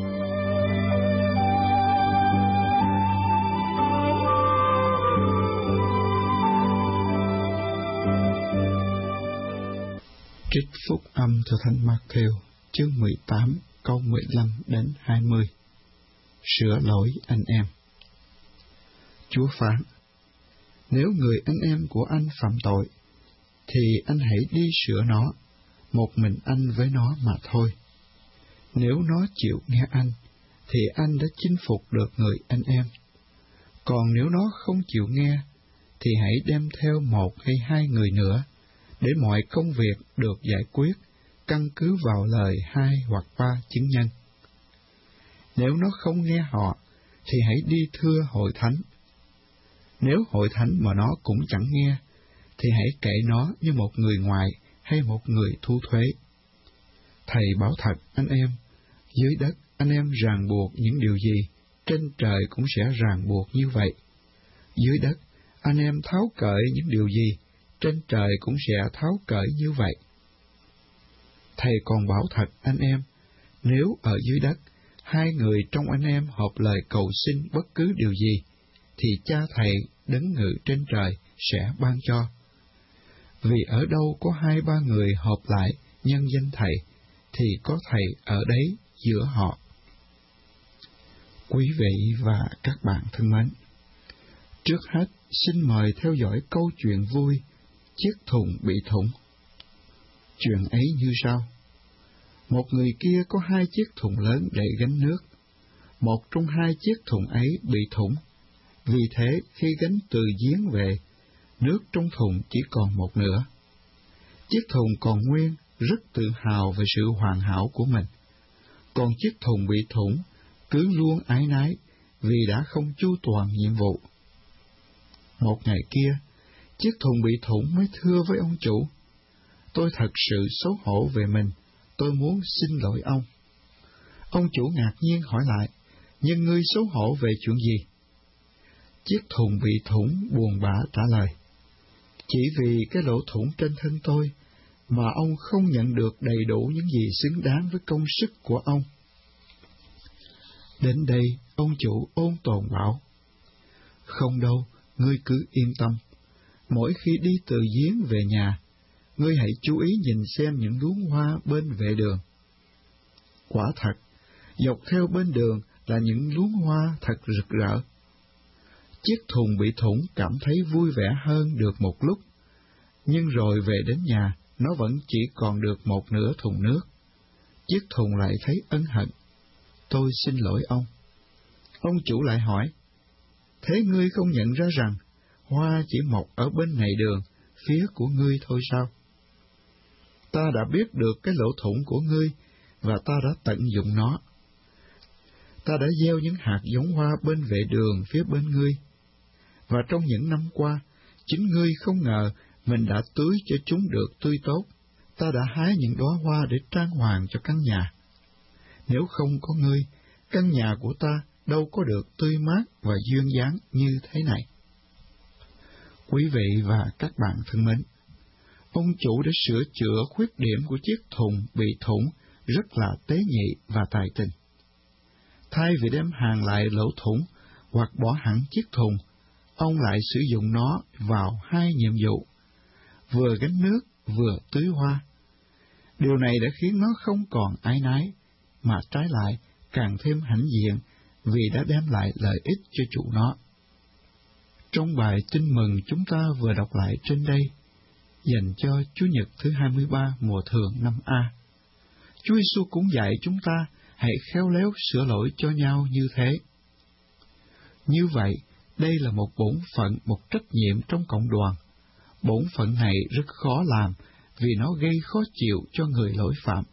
Trích phúc âm theo Thánh Mác-thêu, chương mười tám, câu mười lăm đến hai mươi. Sửa lỗi anh em. Chúa phán: nếu người anh em của anh phạm tội, thì anh hãy đi sửa nó, một mình anh với nó mà thôi. Nếu nó chịu nghe anh, thì anh đã chinh phục được người anh em. Còn nếu nó không chịu nghe, thì hãy đem theo một hay hai người nữa, để mọi công việc được giải quyết căn cứ vào lời hai hoặc ba chứng nhân. Nếu nó không nghe họ, thì hãy đi thưa hội thánh. Nếu hội thánh mà nó cũng chẳng nghe, thì hãy kể nó như một người ngoài hay một người thu thuế. Thầy bảo thật anh em, dưới đất anh em ràng buộc những điều gì, trên trời cũng sẽ ràng buộc như vậy. Dưới đất anh em tháo cởi những điều gì, trên trời cũng sẽ tháo cởi như vậy. Thầy còn bảo thật anh em, nếu ở dưới đất, hai người trong anh em hợp lời cầu xin bất cứ điều gì, thì Cha Thầy đấng ngự trên trời sẽ ban cho. Vì ở đâu có hai ba người hợp lại nhân danh Thầy, thì có Thầy ở đấy giữa họ. Quý vị và các bạn thân mến, trước hết xin mời theo dõi câu chuyện vui chiếc thùng bị thủng. Chuyện ấy như sau: một người kia có hai chiếc thùng lớn để gánh nước. Một trong hai chiếc thùng ấy bị thủng. Vì thế, khi gánh từ giếng về, nước trong thùng chỉ còn một nửa. Chiếc thùng còn nguyên, rất tự hào về sự hoàn hảo của mình. Còn chiếc thùng bị thủng, cứ luôn áy náy vì đã không chu toàn nhiệm vụ. Một ngày kia, chiếc thùng bị thủng mới thưa với ông chủ: tôi thật sự xấu hổ về mình, tôi muốn xin lỗi ông. Ông chủ ngạc nhiên hỏi lại: nhưng ngươi xấu hổ về chuyện gì? Chiếc thùng bị thủng buồn bã trả lời: chỉ vì cái lỗ thủng trên thân tôi mà ông không nhận được đầy đủ những gì xứng đáng với công sức của ông. Đến đây, ông chủ ôn tồn bảo: không đâu, ngươi cứ yên tâm. Mỗi khi đi từ giếng về nhà, ngươi hãy chú ý nhìn xem những luống hoa bên vệ đường. Quả thật, dọc theo bên đường là những luống hoa thật rực rỡ. Chiếc thùng bị thủng cảm thấy vui vẻ hơn được một lúc, nhưng rồi về đến nhà, nó vẫn chỉ còn được một nửa thùng nước. Chiếc thùng lại thấy ân hận: tôi xin lỗi ông. Ông chủ lại hỏi: thế ngươi không nhận ra rằng hoa chỉ mọc ở bên này đường, phía của ngươi thôi sao? Ta đã biết được cái lỗ thủng của ngươi, và ta đã tận dụng nó. Ta đã gieo những hạt giống hoa bên vệ đường phía bên ngươi, và trong những năm qua, chính ngươi không ngờ mình đã tưới cho chúng được tươi tốt. Ta đã hái những đóa hoa để trang hoàng cho căn nhà. Nếu không có ngươi, căn nhà của ta đâu có được tươi mát và duyên dáng như thế này. Quý vị và các bạn thân mến, ông chủ đã sửa chữa khuyết điểm của chiếc thùng bị thủng rất là tế nhị và tài tình. Thay vì đem hàng lại lỗ thủng hoặc bỏ hẳn chiếc thùng, ông lại sử dụng nó vào hai nhiệm vụ, vừa gánh nước vừa tưới hoa. Điều này đã khiến nó không còn áy náy, mà trái lại càng thêm hãnh diện vì đã đem lại lợi ích cho chủ nó. Trong bài tin mừng chúng ta vừa đọc lại trên đây, dành cho Chủ nhật thứ hai mươi ba mùa thường năm A, Chúa Giêsu cũng dạy chúng ta hãy khéo léo sửa lỗi cho nhau như thế. Như vậy, đây là một bổn phận, một trách nhiệm trong cộng đoàn. Bổn phận này rất khó làm vì nó gây khó chịu cho người lỗi phạm.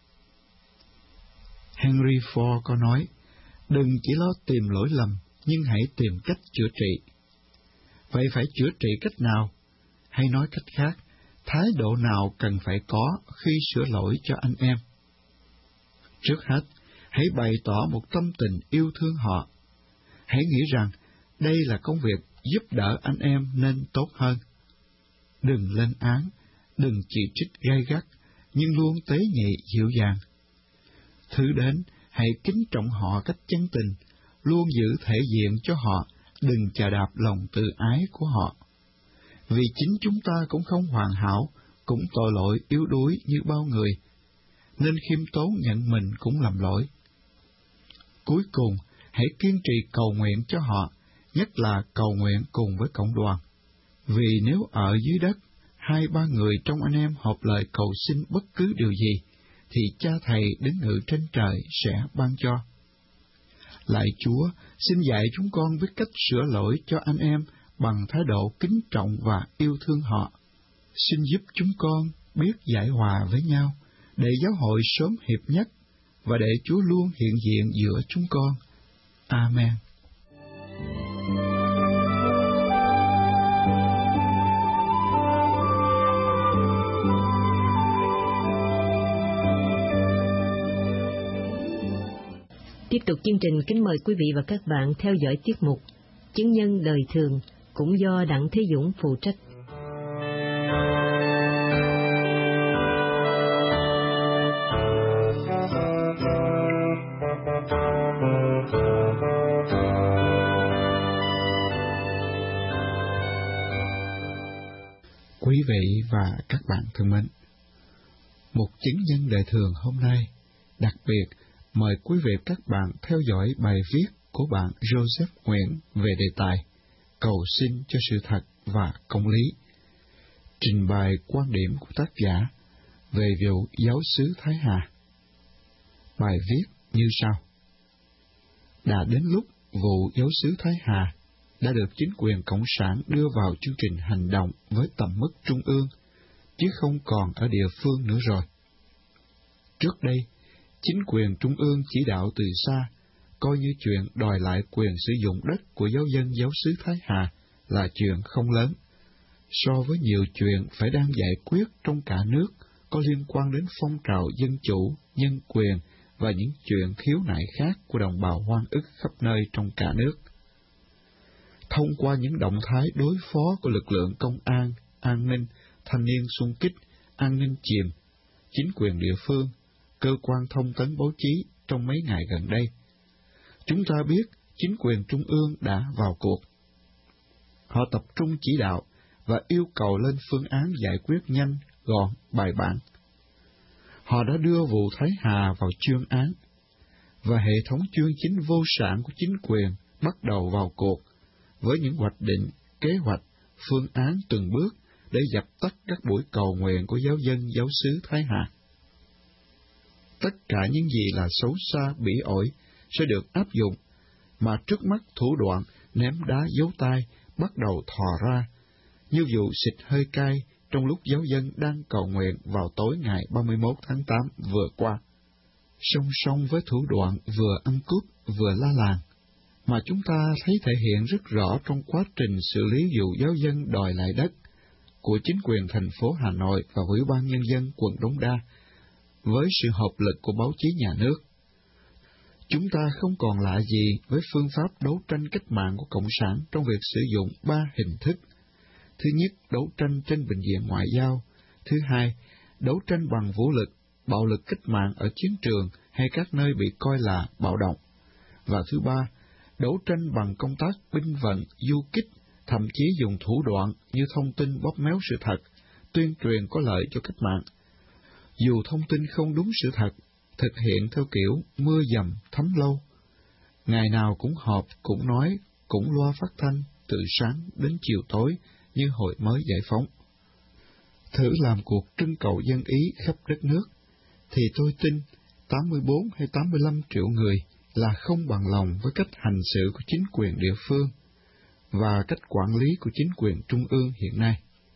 Henry Ford có nói, đừng chỉ lo tìm lỗi lầm, nhưng hãy tìm cách chữa trị. Vậy phải chữa trị cách nào? Hay nói cách khác, thái độ nào cần phải có khi sửa lỗi cho anh em? Trước hết, hãy bày tỏ một tâm tình yêu thương họ. Hãy nghĩ rằng đây là công việc giúp đỡ anh em nên tốt hơn. Đừng lên án, đừng chỉ trích gay gắt, nhưng luôn tế nhị dịu dàng. Thứ đến, hãy kính trọng họ cách chân tình, luôn giữ thể diện cho họ, đừng chà đạp lòng tự ái của họ. Vì chính chúng ta cũng không hoàn hảo, cũng tội lỗi yếu đuối như bao người, nên khiêm tốn nhận mình cũng làm lỗi. Cuối cùng, hãy kiên trì cầu nguyện cho họ, nhất là cầu nguyện cùng với cộng đoàn. Vì nếu ở dưới đất, hai ba người trong anh em họp lời cầu xin bất cứ điều gì, thì Cha Thầy đứng ngự trên trời sẽ ban cho. Lạy Chúa, xin dạy chúng con biết cách sửa lỗi cho anh em bằng thái độ kính trọng và yêu thương họ. Xin giúp chúng con biết giải hòa với nhau, để giáo hội sớm hiệp nhất, và để Chúa luôn hiện diện giữa chúng con. Amen. Tiếp tục chương trình, kính mời quý vị và các bạn theo dõi tiết mục Chứng nhân đời thường, cũng do Đặng Thế Dũng phụ trách. Quý vị và các bạn thân mến, một chứng nhân đời thường hôm nay đặc biệt mời quý vị các bạn theo dõi bài viết của bạn Joseph Nguyễn về đề tài Cầu xin cho sự thật và công lý, trình bày quan điểm của tác giả về vụ giáo xứ Thái Hà. Bài viết như sau: Đã đến lúc vụ giáo xứ Thái Hà đã được chính quyền Cộng sản đưa vào chương trình hành động với tầm mức trung ương, chứ không còn ở địa phương nữa rồi. Trước đây, chính quyền trung ương chỉ đạo từ xa, coi như chuyện đòi lại quyền sử dụng đất của giáo dân giáo xứ Thái Hà là chuyện không lớn, so với nhiều chuyện phải đang giải quyết trong cả nước có liên quan đến phong trào dân chủ, nhân quyền và những chuyện khiếu nại khác của đồng bào oan ức khắp nơi trong cả nước. Thông qua những động thái đối phó của lực lượng công an, an ninh, thanh niên xung kích, an ninh chìm, chính quyền địa phương, cơ quan thông tấn báo chí trong mấy ngày gần đây, chúng ta biết chính quyền trung ương đã vào cuộc. Họ tập trung chỉ đạo và yêu cầu lên phương án giải quyết nhanh, gọn, bài bản. Họ đã đưa vụ Thái Hà vào chuyên án, và hệ thống chuyên chính vô sản của chính quyền bắt đầu vào cuộc với những hoạch định, kế hoạch, phương án từng bước để dập tắt các buổi cầu nguyện của giáo dân giáo xứ Thái Hà. Tất cả những gì là xấu xa, bỉ ổi sẽ được áp dụng, mà trước mắt thủ đoạn ném đá giấu tay bắt đầu thò ra, như vụ xịt hơi cay trong lúc giáo dân đang cầu nguyện vào tối ngày ba mươi mốt tháng tám vừa qua. Song song với thủ đoạn vừa ăn cướp vừa la làng, mà chúng ta thấy thể hiện rất rõ trong quá trình xử lý vụ giáo dân đòi lại đất của chính quyền thành phố Hà Nội và Ủy ban Nhân dân quận Đống Đa, với sự hợp lực của báo chí nhà nước. Chúng ta không còn lạ gì với phương pháp đấu tranh cách mạng của Cộng sản trong việc sử dụng ba hình thức. Thứ nhất, đấu tranh trên bình diện ngoại giao. Thứ hai, đấu tranh bằng vũ lực, bạo lực cách mạng ở chiến trường hay các nơi bị coi là bạo động. Và thứ ba, đấu tranh bằng công tác binh vận, du kích, thậm chí dùng thủ đoạn như thông tin bóp méo sự thật, tuyên truyền có lợi cho cách mạng. Dù thông tin không đúng sự thật, thực hiện theo kiểu mưa dầm thấm lâu. Ngày nào cũng họp, cũng nói, cũng loa phát thanh, từ sáng đến chiều tối như hồi mới giải phóng. Thử làm cuộc trưng cầu dân ý khắp đất nước, thì tôi tin tám mươi bốn hay tám mươi lăm triệu người là không bằng lòng với cách hành xử của chính quyền địa phương và cách quản lý của chính quyền trung ương hiện nay.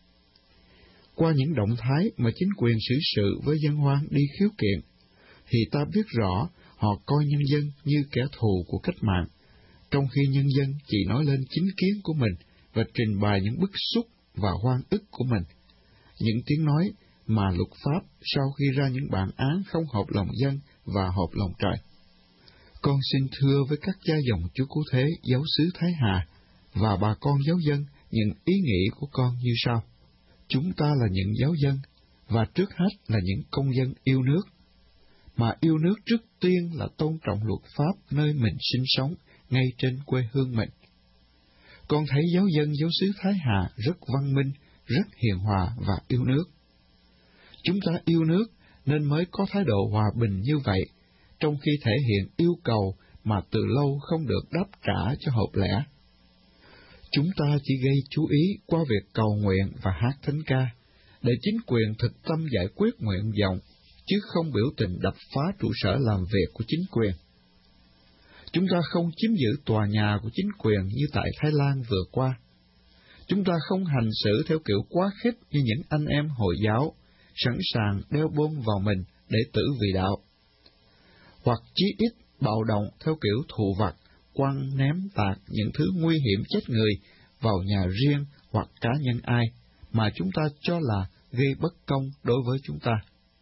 Qua những động thái mà chính quyền xử sự với dân hoan đi khiếu kiện, thì ta biết rõ họ coi nhân dân như kẻ thù của cách mạng, trong khi nhân dân chỉ nói lên chính kiến của mình và trình bày những bức xúc và oan ức của mình. Những tiếng nói mà luật pháp sau khi ra những bản án không hợp lòng dân và hợp lòng trời. Con xin thưa với các cha dòng Chúa Cứu Thế giáo xứ Thái Hà và bà con giáo dân những ý nghĩ của con như sau. Chúng ta là những giáo dân, và trước hết là những công dân yêu nước. Mà yêu nước trước tiên là tôn trọng luật pháp nơi mình sinh sống, ngay trên quê hương mình. Con thấy giáo dân giáo xứ Thái Hà rất văn minh, rất hiền hòa và yêu nước. Chúng ta yêu nước nên mới có thái độ hòa bình như vậy, trong khi thể hiện yêu cầu mà từ lâu không được đáp trả cho hợp lẽ. Chúng ta chỉ gây chú ý qua việc cầu nguyện và hát thánh ca, để chính quyền thực tâm giải quyết nguyện vọng, chứ không biểu tình đập phá trụ sở làm việc của chính quyền. Chúng ta không chiếm giữ tòa nhà của chính quyền như tại Thái Lan vừa qua. Chúng ta không hành xử theo kiểu quá khích như những anh em Hồi giáo, sẵn sàng đeo bom vào mình để tử vì đạo. Hoặc chí ít bạo động theo kiểu thù vặt, quăng ném tạc những thứ nguy hiểm chết người vào nhà riêng hoặc cá nhân ai mà chúng ta cho là gây bất công đối với chúng ta.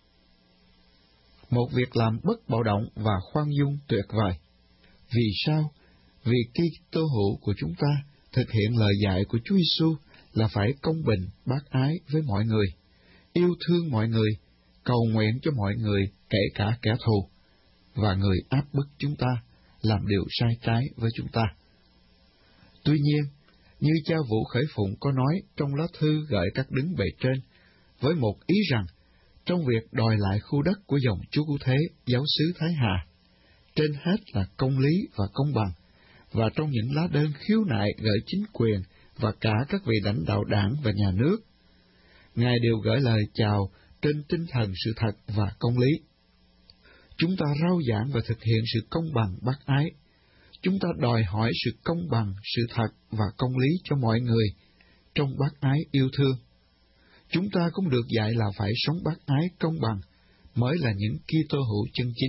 Một việc làm bất bạo động và khoan dung tuyệt vời. Vì sao? Vì Kitô hữu của chúng ta thực hiện lời dạy của Chúa Giêsu là phải công bình, bác ái với mọi người, yêu thương mọi người, cầu nguyện cho mọi người, kể cả kẻ thù, và người áp bức chúng ta, làm điều sai trái với chúng ta. Tuy nhiên, như cha Vũ Khởi Phụng có nói trong lá thư gửi các đứng bề trên, với một ý rằng, trong việc đòi lại khu đất của dòng Chúa Cứu Thế giáo xứ Thái Hà, trên hết là công lý và công bằng, và trong những lá đơn khiếu nại gửi chính quyền và cả các vị lãnh đạo đảng và nhà nước, Ngài đều gửi lời chào trên tinh thần sự thật và công lý. Chúng ta rao giảng và thực hiện sự công bằng bác ái. Chúng ta đòi hỏi sự công bằng, sự thật và công lý cho mọi người, trong bác ái yêu thương. Chúng ta cũng được dạy là phải sống bác ái công bằng, mới là những Kitô hữu chân chính.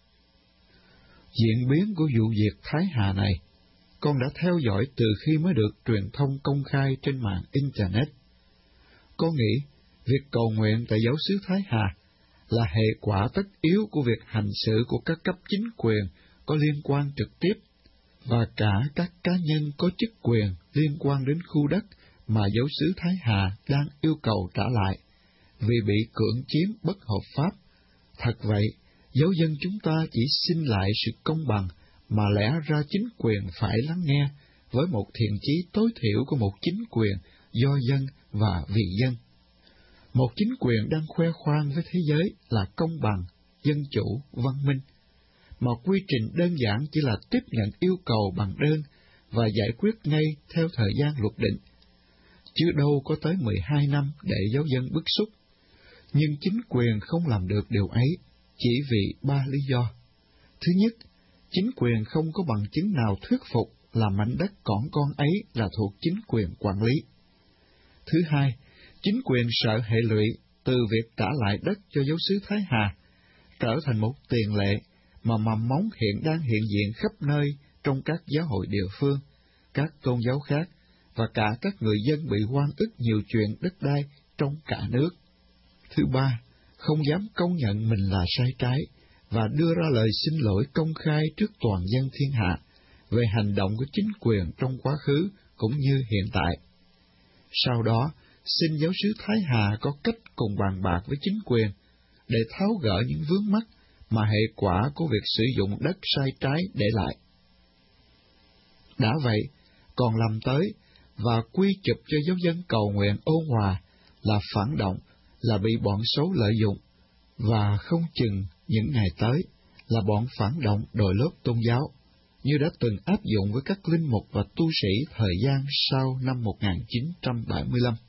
Diễn biến của vụ việc Thái Hà này, con đã theo dõi từ khi mới được truyền thông công khai trên mạng Internet. Con nghĩ, việc cầu nguyện tại giáo xứ Thái Hà là hệ quả tất yếu của việc hành xử của các cấp chính quyền có liên quan trực tiếp, và cả các cá nhân có chức quyền liên quan đến khu đất mà giáo xứ Thái Hà đang yêu cầu trả lại, vì bị cưỡng chiếm bất hợp pháp. Thật vậy, giáo dân chúng ta chỉ xin lại sự công bằng, mà lẽ ra chính quyền phải lắng nghe với một thiện chí tối thiểu của một chính quyền do dân và vì dân. Một chính quyền đang khoe khoang với thế giới là công bằng, dân chủ, văn minh, mà quy trình đơn giản chỉ là tiếp nhận yêu cầu bằng đơn và giải quyết ngay theo thời gian luật định, chứ đâu có tới mười hai năm để giáo dân bức xúc. Nhưng chính quyền không làm được điều ấy, chỉ vì ba lý do. Thứ nhất, chính quyền không có bằng chứng nào thuyết phục là mảnh đất cỏn con ấy là thuộc chính quyền quản lý. Thứ hai, chính quyền sợ hệ lụy từ việc trả lại đất cho giáo xứ Thái Hà trở thành một tiền lệ mà mầm móng hiện đang hiện diện khắp nơi trong các giáo hội địa phương, các tôn giáo khác, và cả các người dân bị oan ức nhiều chuyện đất đai trong cả nước. Thứ ba, không dám công nhận mình là sai trái, và đưa ra lời xin lỗi công khai trước toàn dân thiên hạ về hành động của chính quyền trong quá khứ cũng như hiện tại. Sau đó, xin giáo sứ Thái Hà có cách cùng bàn bạc với chính quyền để tháo gỡ những vướng mắc mà hệ quả của việc sử dụng đất sai trái để lại. Đã vậy, còn làm tới và quy chụp cho giáo dân cầu nguyện ôn hòa là phản động, là bị bọn xấu lợi dụng, và không chừng những ngày tới là bọn phản động đội lốt tôn giáo, như đã từng áp dụng với các linh mục và tu sĩ thời gian sau năm một nghìn chín trăm bảy mươi lăm.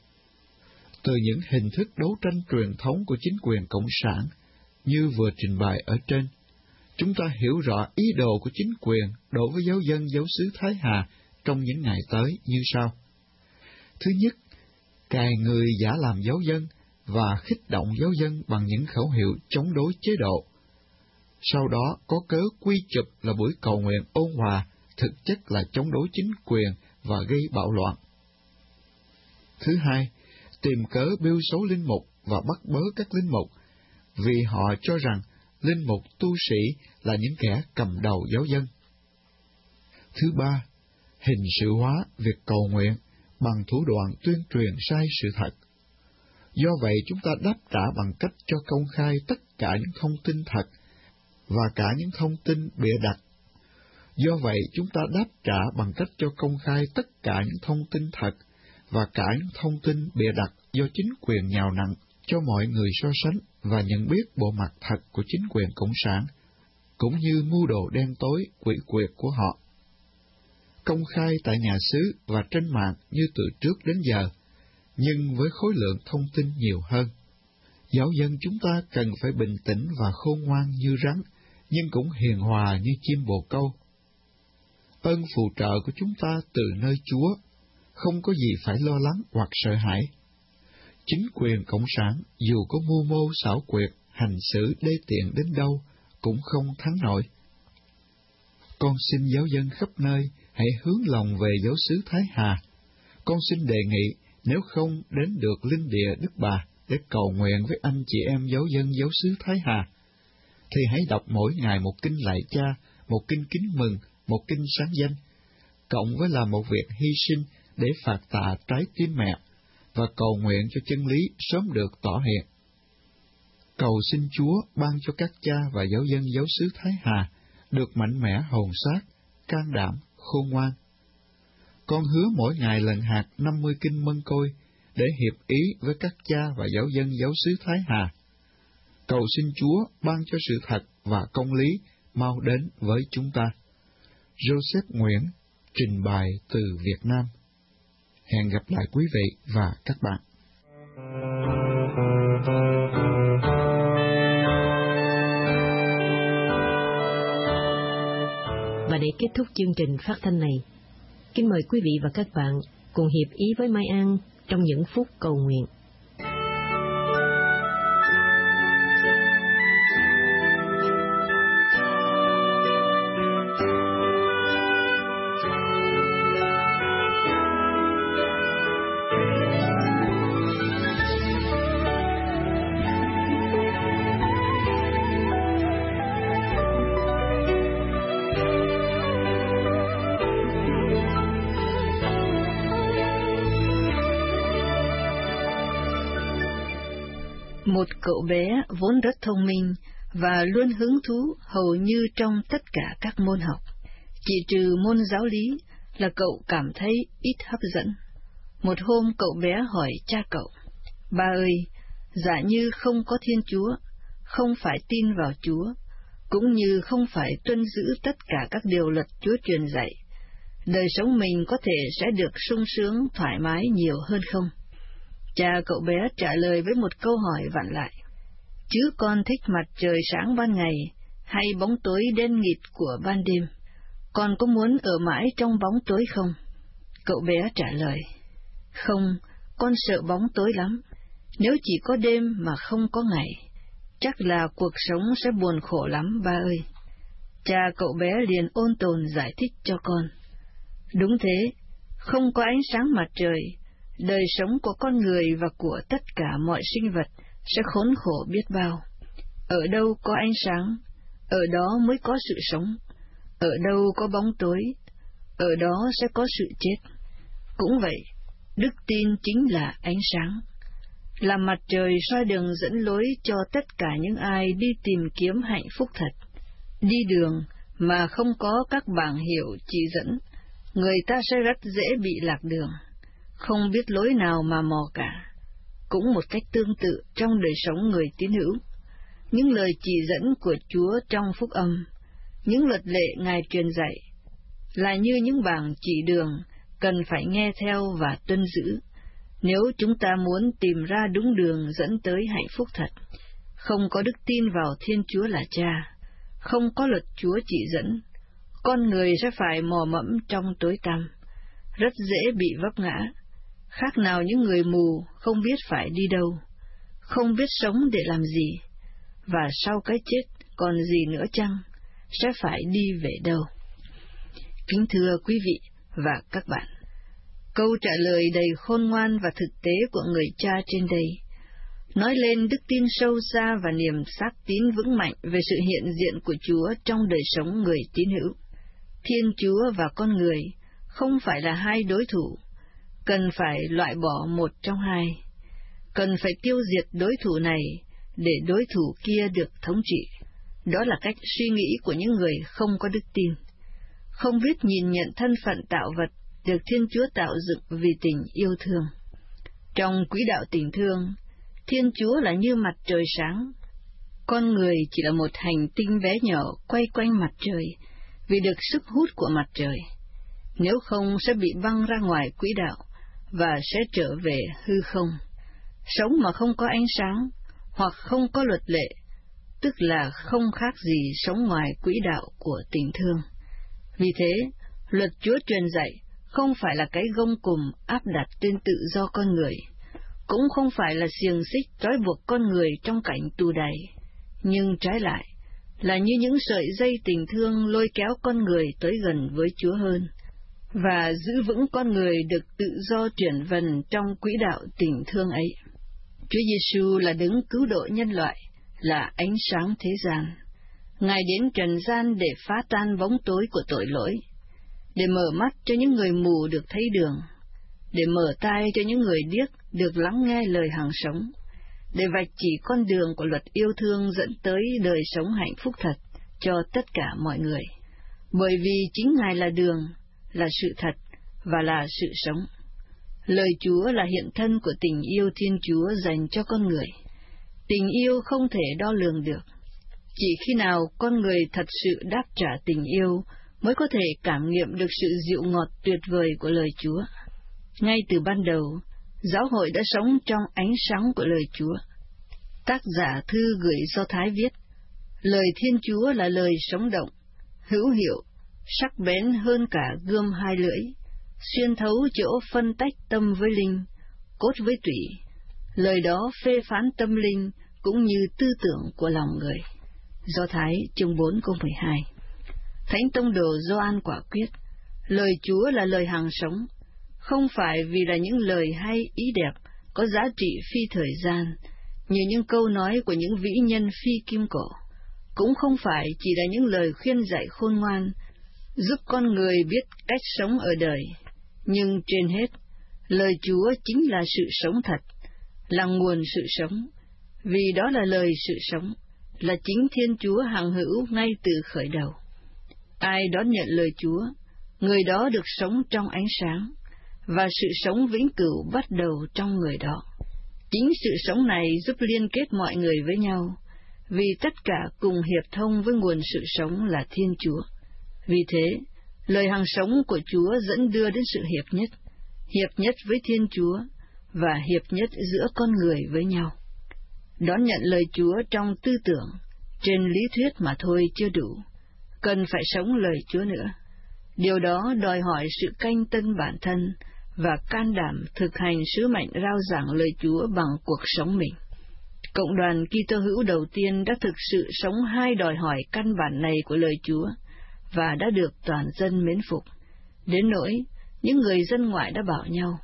Từ những hình thức đấu tranh truyền thống của chính quyền Cộng sản, như vừa trình bày ở trên, chúng ta hiểu rõ ý đồ của chính quyền đối với giáo dân giáo xứ Thái Hà trong những ngày tới như sau. Thứ nhất, cài người giả làm giáo dân và khích động giáo dân bằng những khẩu hiệu chống đối chế độ. Sau đó có cớ quy chụp là buổi cầu nguyện ôn hòa, thực chất là chống đối chính quyền và gây bạo loạn. Thứ hai, tìm cớ bêu xấu linh mục và bắt bớ các linh mục, vì họ cho rằng linh mục tu sĩ là những kẻ cầm đầu giáo dân. Thứ ba, hình sự hóa việc cầu nguyện bằng thủ đoạn tuyên truyền sai sự thật. Do vậy chúng ta đáp trả bằng cách cho công khai tất cả những thông tin thật và cả những thông tin bịa đặt. Do vậy chúng ta đáp trả bằng cách cho công khai tất cả những thông tin thật và cả những thông tin bịa đặt do chính quyền nhào nặn cho mọi người so sánh và nhận biết bộ mặt thật của chính quyền Cộng sản, cũng như mưu đồ đen tối, quỷ quyệt của họ. Công khai tại nhà xứ và trên mạng như từ trước đến giờ, nhưng với khối lượng thông tin nhiều hơn. Giáo dân chúng ta cần phải bình tĩnh và khôn ngoan như rắn, nhưng cũng hiền hòa như chim bồ câu. Ơn phù trợ của chúng ta từ nơi Chúa, không có gì phải lo lắng hoặc sợ hãi. Chính quyền Cộng sản dù có mưu mô xảo quyệt, hành xử đê tiện đến đâu, cũng không thắng nổi. Con xin giáo dân khắp nơi hãy hướng lòng về giáo xứ Thái Hà. Con xin đề nghị nếu không đến được linh địa Đức Bà để cầu nguyện với anh chị em giáo dân giáo xứ Thái Hà, thì hãy đọc mỗi ngày một kinh lạy Cha, một kinh kính mừng, một kinh sáng danh, cộng với làm một việc hy sinh để phạt tạ trái tim mẹ, và cầu nguyện cho chân lý sớm được tỏ hiện. Cầu xin Chúa ban cho các cha và giáo dân giáo xứ Thái Hà được mạnh mẽ hồn xác, can đảm, khôn ngoan. Con hứa mỗi ngày lần hạt năm mươi kinh mân côi để hiệp ý với các cha và giáo dân giáo xứ Thái Hà. Cầu xin Chúa ban cho sự thật và công lý mau đến với chúng ta. Joseph Nguyễn, trình bày từ Việt Nam. Hẹn gặp lại quý vị và các bạn. Và để kết thúc chương trình phát thanh này, kính mời quý vị và các bạn cùng hiệp ý với Mai An trong những phút cầu nguyện. Một cậu bé vốn rất thông minh và luôn hứng thú hầu như trong tất cả các môn học. Chỉ trừ môn giáo lý là cậu cảm thấy ít hấp dẫn. Một hôm cậu bé hỏi cha cậu: "Ba ơi, giả như không có Thiên Chúa, không phải tin vào Chúa, cũng như không phải tuân giữ tất cả các điều luật Chúa truyền dạy, đời sống mình có thể sẽ được sung sướng, thoải mái nhiều hơn không?" Cha cậu bé trả lời với một câu hỏi vặn lại: "Chứ con thích mặt trời sáng ban ngày hay bóng tối đen nghịt của ban đêm? Con có muốn ở mãi trong bóng tối không?" Cậu bé trả lời: "Không, con sợ bóng tối lắm. Nếu chỉ có đêm mà không có ngày, chắc là cuộc sống sẽ buồn khổ lắm ba ơi." Cha cậu bé liền ôn tồn giải thích cho con: "Đúng thế, không có ánh sáng mặt trời, đời sống của con người và của tất cả mọi sinh vật sẽ khốn khổ biết bao. Ở đâu có ánh sáng, ở đó mới có sự sống. Ở đâu có bóng tối, ở đó sẽ có sự chết. Cũng vậy, đức tin chính là ánh sáng, là mặt trời soi đường dẫn lối cho tất cả những ai đi tìm kiếm hạnh phúc thật. Đi đường mà không có các bảng hiệu chỉ dẫn, người ta sẽ rất dễ bị lạc đường, không biết lối nào mà mò cả. Cũng một cách tương tự trong đời sống người tín hữu, những lời chỉ dẫn của Chúa trong phúc âm, những luật lệ Ngài truyền dạy, là như những bảng chỉ đường cần phải nghe theo và tuân giữ, nếu chúng ta muốn tìm ra đúng đường dẫn tới hạnh phúc thật. Không có đức tin vào Thiên Chúa là Cha, không có luật Chúa chỉ dẫn, con người sẽ phải mò mẫm trong tối tăm, rất dễ bị vấp ngã, khác nào những người mù không biết phải đi đâu, không biết sống để làm gì, và sau cái chết còn gì nữa chăng, sẽ phải đi về đâu. Kính thưa quý vị và các bạn, câu trả lời đầy khôn ngoan và thực tế của người cha trên đây nói lên đức tin sâu xa và niềm xác tín vững mạnh về sự hiện diện của Chúa trong đời sống người tín hữu. Thiên Chúa và con người không phải là hai đối thủ, cần phải loại bỏ một trong hai, cần phải tiêu diệt đối thủ này để đối thủ kia được thống trị. Đó là cách suy nghĩ của những người không có đức tin, không biết nhìn nhận thân phận tạo vật được Thiên Chúa tạo dựng vì tình yêu thương. Trong quỹ đạo tình thương, Thiên Chúa là như mặt trời sáng, con người chỉ là một hành tinh bé nhỏ quay quanh mặt trời vì được sức hút của mặt trời. Nếu không sẽ bị văng ra ngoài quỹ đạo và sẽ trở về hư không. Sống mà không có ánh sáng hoặc không có luật lệ, tức là không khác gì sống ngoài quỹ đạo của tình thương. Vì thế, luật Chúa truyền dạy không phải là cái gông cùm áp đặt trên tự do con người, cũng không phải là xiềng xích trói buộc con người trong cảnh tù đày, nhưng trái lại là như những sợi dây tình thương lôi kéo con người tới gần với Chúa hơn, và giữ vững con người được tự do chuyển vần trong quỹ đạo tình thương ấy. Chúa Giêsu là đấng cứu độ nhân loại, là ánh sáng thế gian. Ngài đến trần gian để phá tan bóng tối của tội lỗi, để mở mắt cho những người mù được thấy đường, để mở tai cho những người điếc được lắng nghe lời hằng sống, để vạch chỉ con đường của luật yêu thương dẫn tới đời sống hạnh phúc thật cho tất cả mọi người. Bởi vì chính Ngài là đường, là sự thật và là sự sống. Lời Chúa là hiện thân của tình yêu Thiên Chúa dành cho con người. Tình yêu không thể đo lường được. Chỉ khi nào con người thật sự đáp trả tình yêu mới có thể cảm nghiệm được sự dịu ngọt tuyệt vời của lời Chúa. Ngay từ ban đầu, giáo hội đã sống trong ánh sáng của lời Chúa. Tác giả thư gửi Do Thái viết, lời Thiên Chúa là lời sống động, hữu hiệu, sắc bén hơn cả gươm hai lưỡi, xuyên thấu chỗ phân tách tâm với linh, cốt với tủy. Lời đó phê phán tâm linh cũng như tư tưởng của lòng người. Do Thái chương bốn câu mười hai. Thánh tông đồ Gioan quả quyết, lời Chúa là lời hằng sống, không phải vì là những lời hay ý đẹp có giá trị phi thời gian, như những câu nói của những vĩ nhân phi kim cổ, cũng không phải chỉ là những lời khuyên dạy khôn ngoan, giúp con người biết cách sống ở đời, nhưng trên hết, lời Chúa chính là sự sống thật, là nguồn sự sống, vì đó là lời sự sống, là chính Thiên Chúa hằng hữu ngay từ khởi đầu. Ai đón nhận lời Chúa, người đó được sống trong ánh sáng, và sự sống vĩnh cửu bắt đầu trong người đó. Chính sự sống này giúp liên kết mọi người với nhau, vì tất cả cùng hiệp thông với nguồn sự sống là Thiên Chúa. Vì thế, lời hằng sống của Chúa dẫn đưa đến sự hiệp nhất, hiệp nhất với Thiên Chúa, và hiệp nhất giữa con người với nhau. Đón nhận lời Chúa trong tư tưởng, trên lý thuyết mà thôi chưa đủ, cần phải sống lời Chúa nữa. Điều đó đòi hỏi sự canh tân bản thân và can đảm thực hành sứ mệnh rao giảng lời Chúa bằng cuộc sống mình. Cộng đoàn Kitô hữu đầu tiên đã thực sự sống hai đòi hỏi căn bản này của lời Chúa và đã được toàn dân mến phục, đến nỗi những người dân ngoại đã bảo nhau: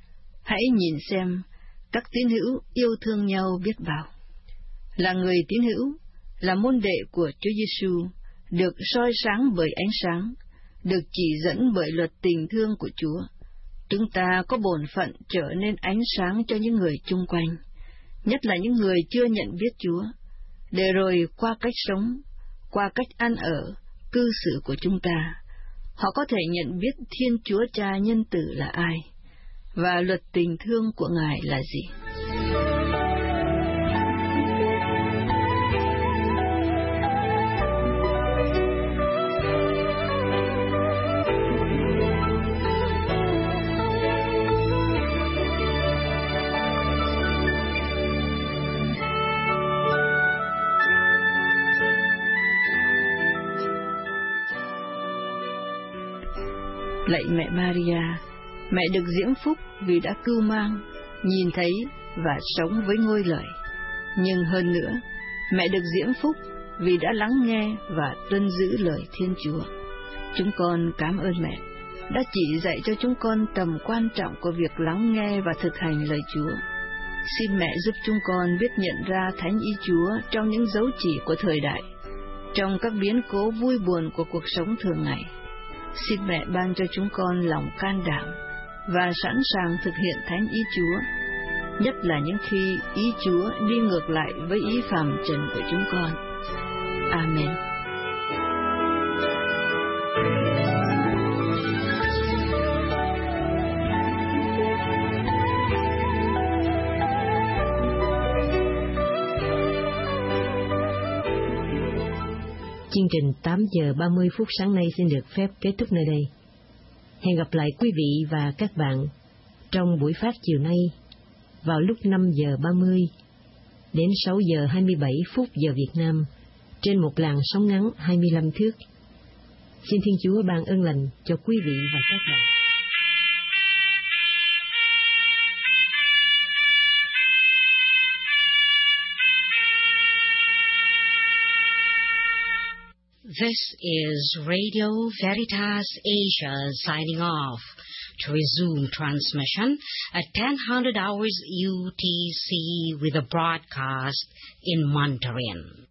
hãy nhìn xem, các tín hữu yêu thương nhau biết bao. Là người tín hữu, là môn đệ của Chúa Giêsu, được soi sáng bởi ánh sáng, được chỉ dẫn bởi luật tình thương của Chúa. Chúng ta có bổn phận trở nên ánh sáng cho những người chung quanh, nhất là những người chưa nhận biết Chúa, để rồi qua cách sống, qua cách ăn ở, cư xử của chúng ta, họ có thể nhận biết Thiên Chúa Cha nhân từ là ai, và luật tình thương của Ngài là gì. Lạy mẹ Maria, mẹ được diễm phúc vì đã cưu mang, nhìn thấy và sống với ngôi lời. Nhưng hơn nữa, mẹ được diễm phúc vì đã lắng nghe và tuân giữ lời Thiên Chúa. Chúng con cảm ơn mẹ đã chỉ dạy cho chúng con tầm quan trọng của việc lắng nghe và thực hành lời Chúa. Xin mẹ giúp chúng con biết nhận ra thánh ý Chúa trong những dấu chỉ của thời đại, trong các biến cố vui buồn của cuộc sống thường ngày. Xin mẹ ban cho chúng con lòng can đảm và sẵn sàng thực hiện thánh ý Chúa, nhất là những khi ý Chúa đi ngược lại với ý phàm trần của chúng con. Amen. Chương trình tám giờ ba mươi phút sáng nay xin được phép kết thúc nơi đây. Hẹn gặp lại quý vị và các bạn trong buổi phát chiều nay vào lúc năm giờ ba mươi đến sáu giờ hai mươi bảy phút giờ Việt Nam trên một làn sóng ngắn hai mươi lăm thước. Xin Thiên Chúa ban ơn lành cho quý vị và các bạn. This is Radio Veritas Asia signing off. To resume transmission at ten hundred hours U T C with a broadcast in Mandarin.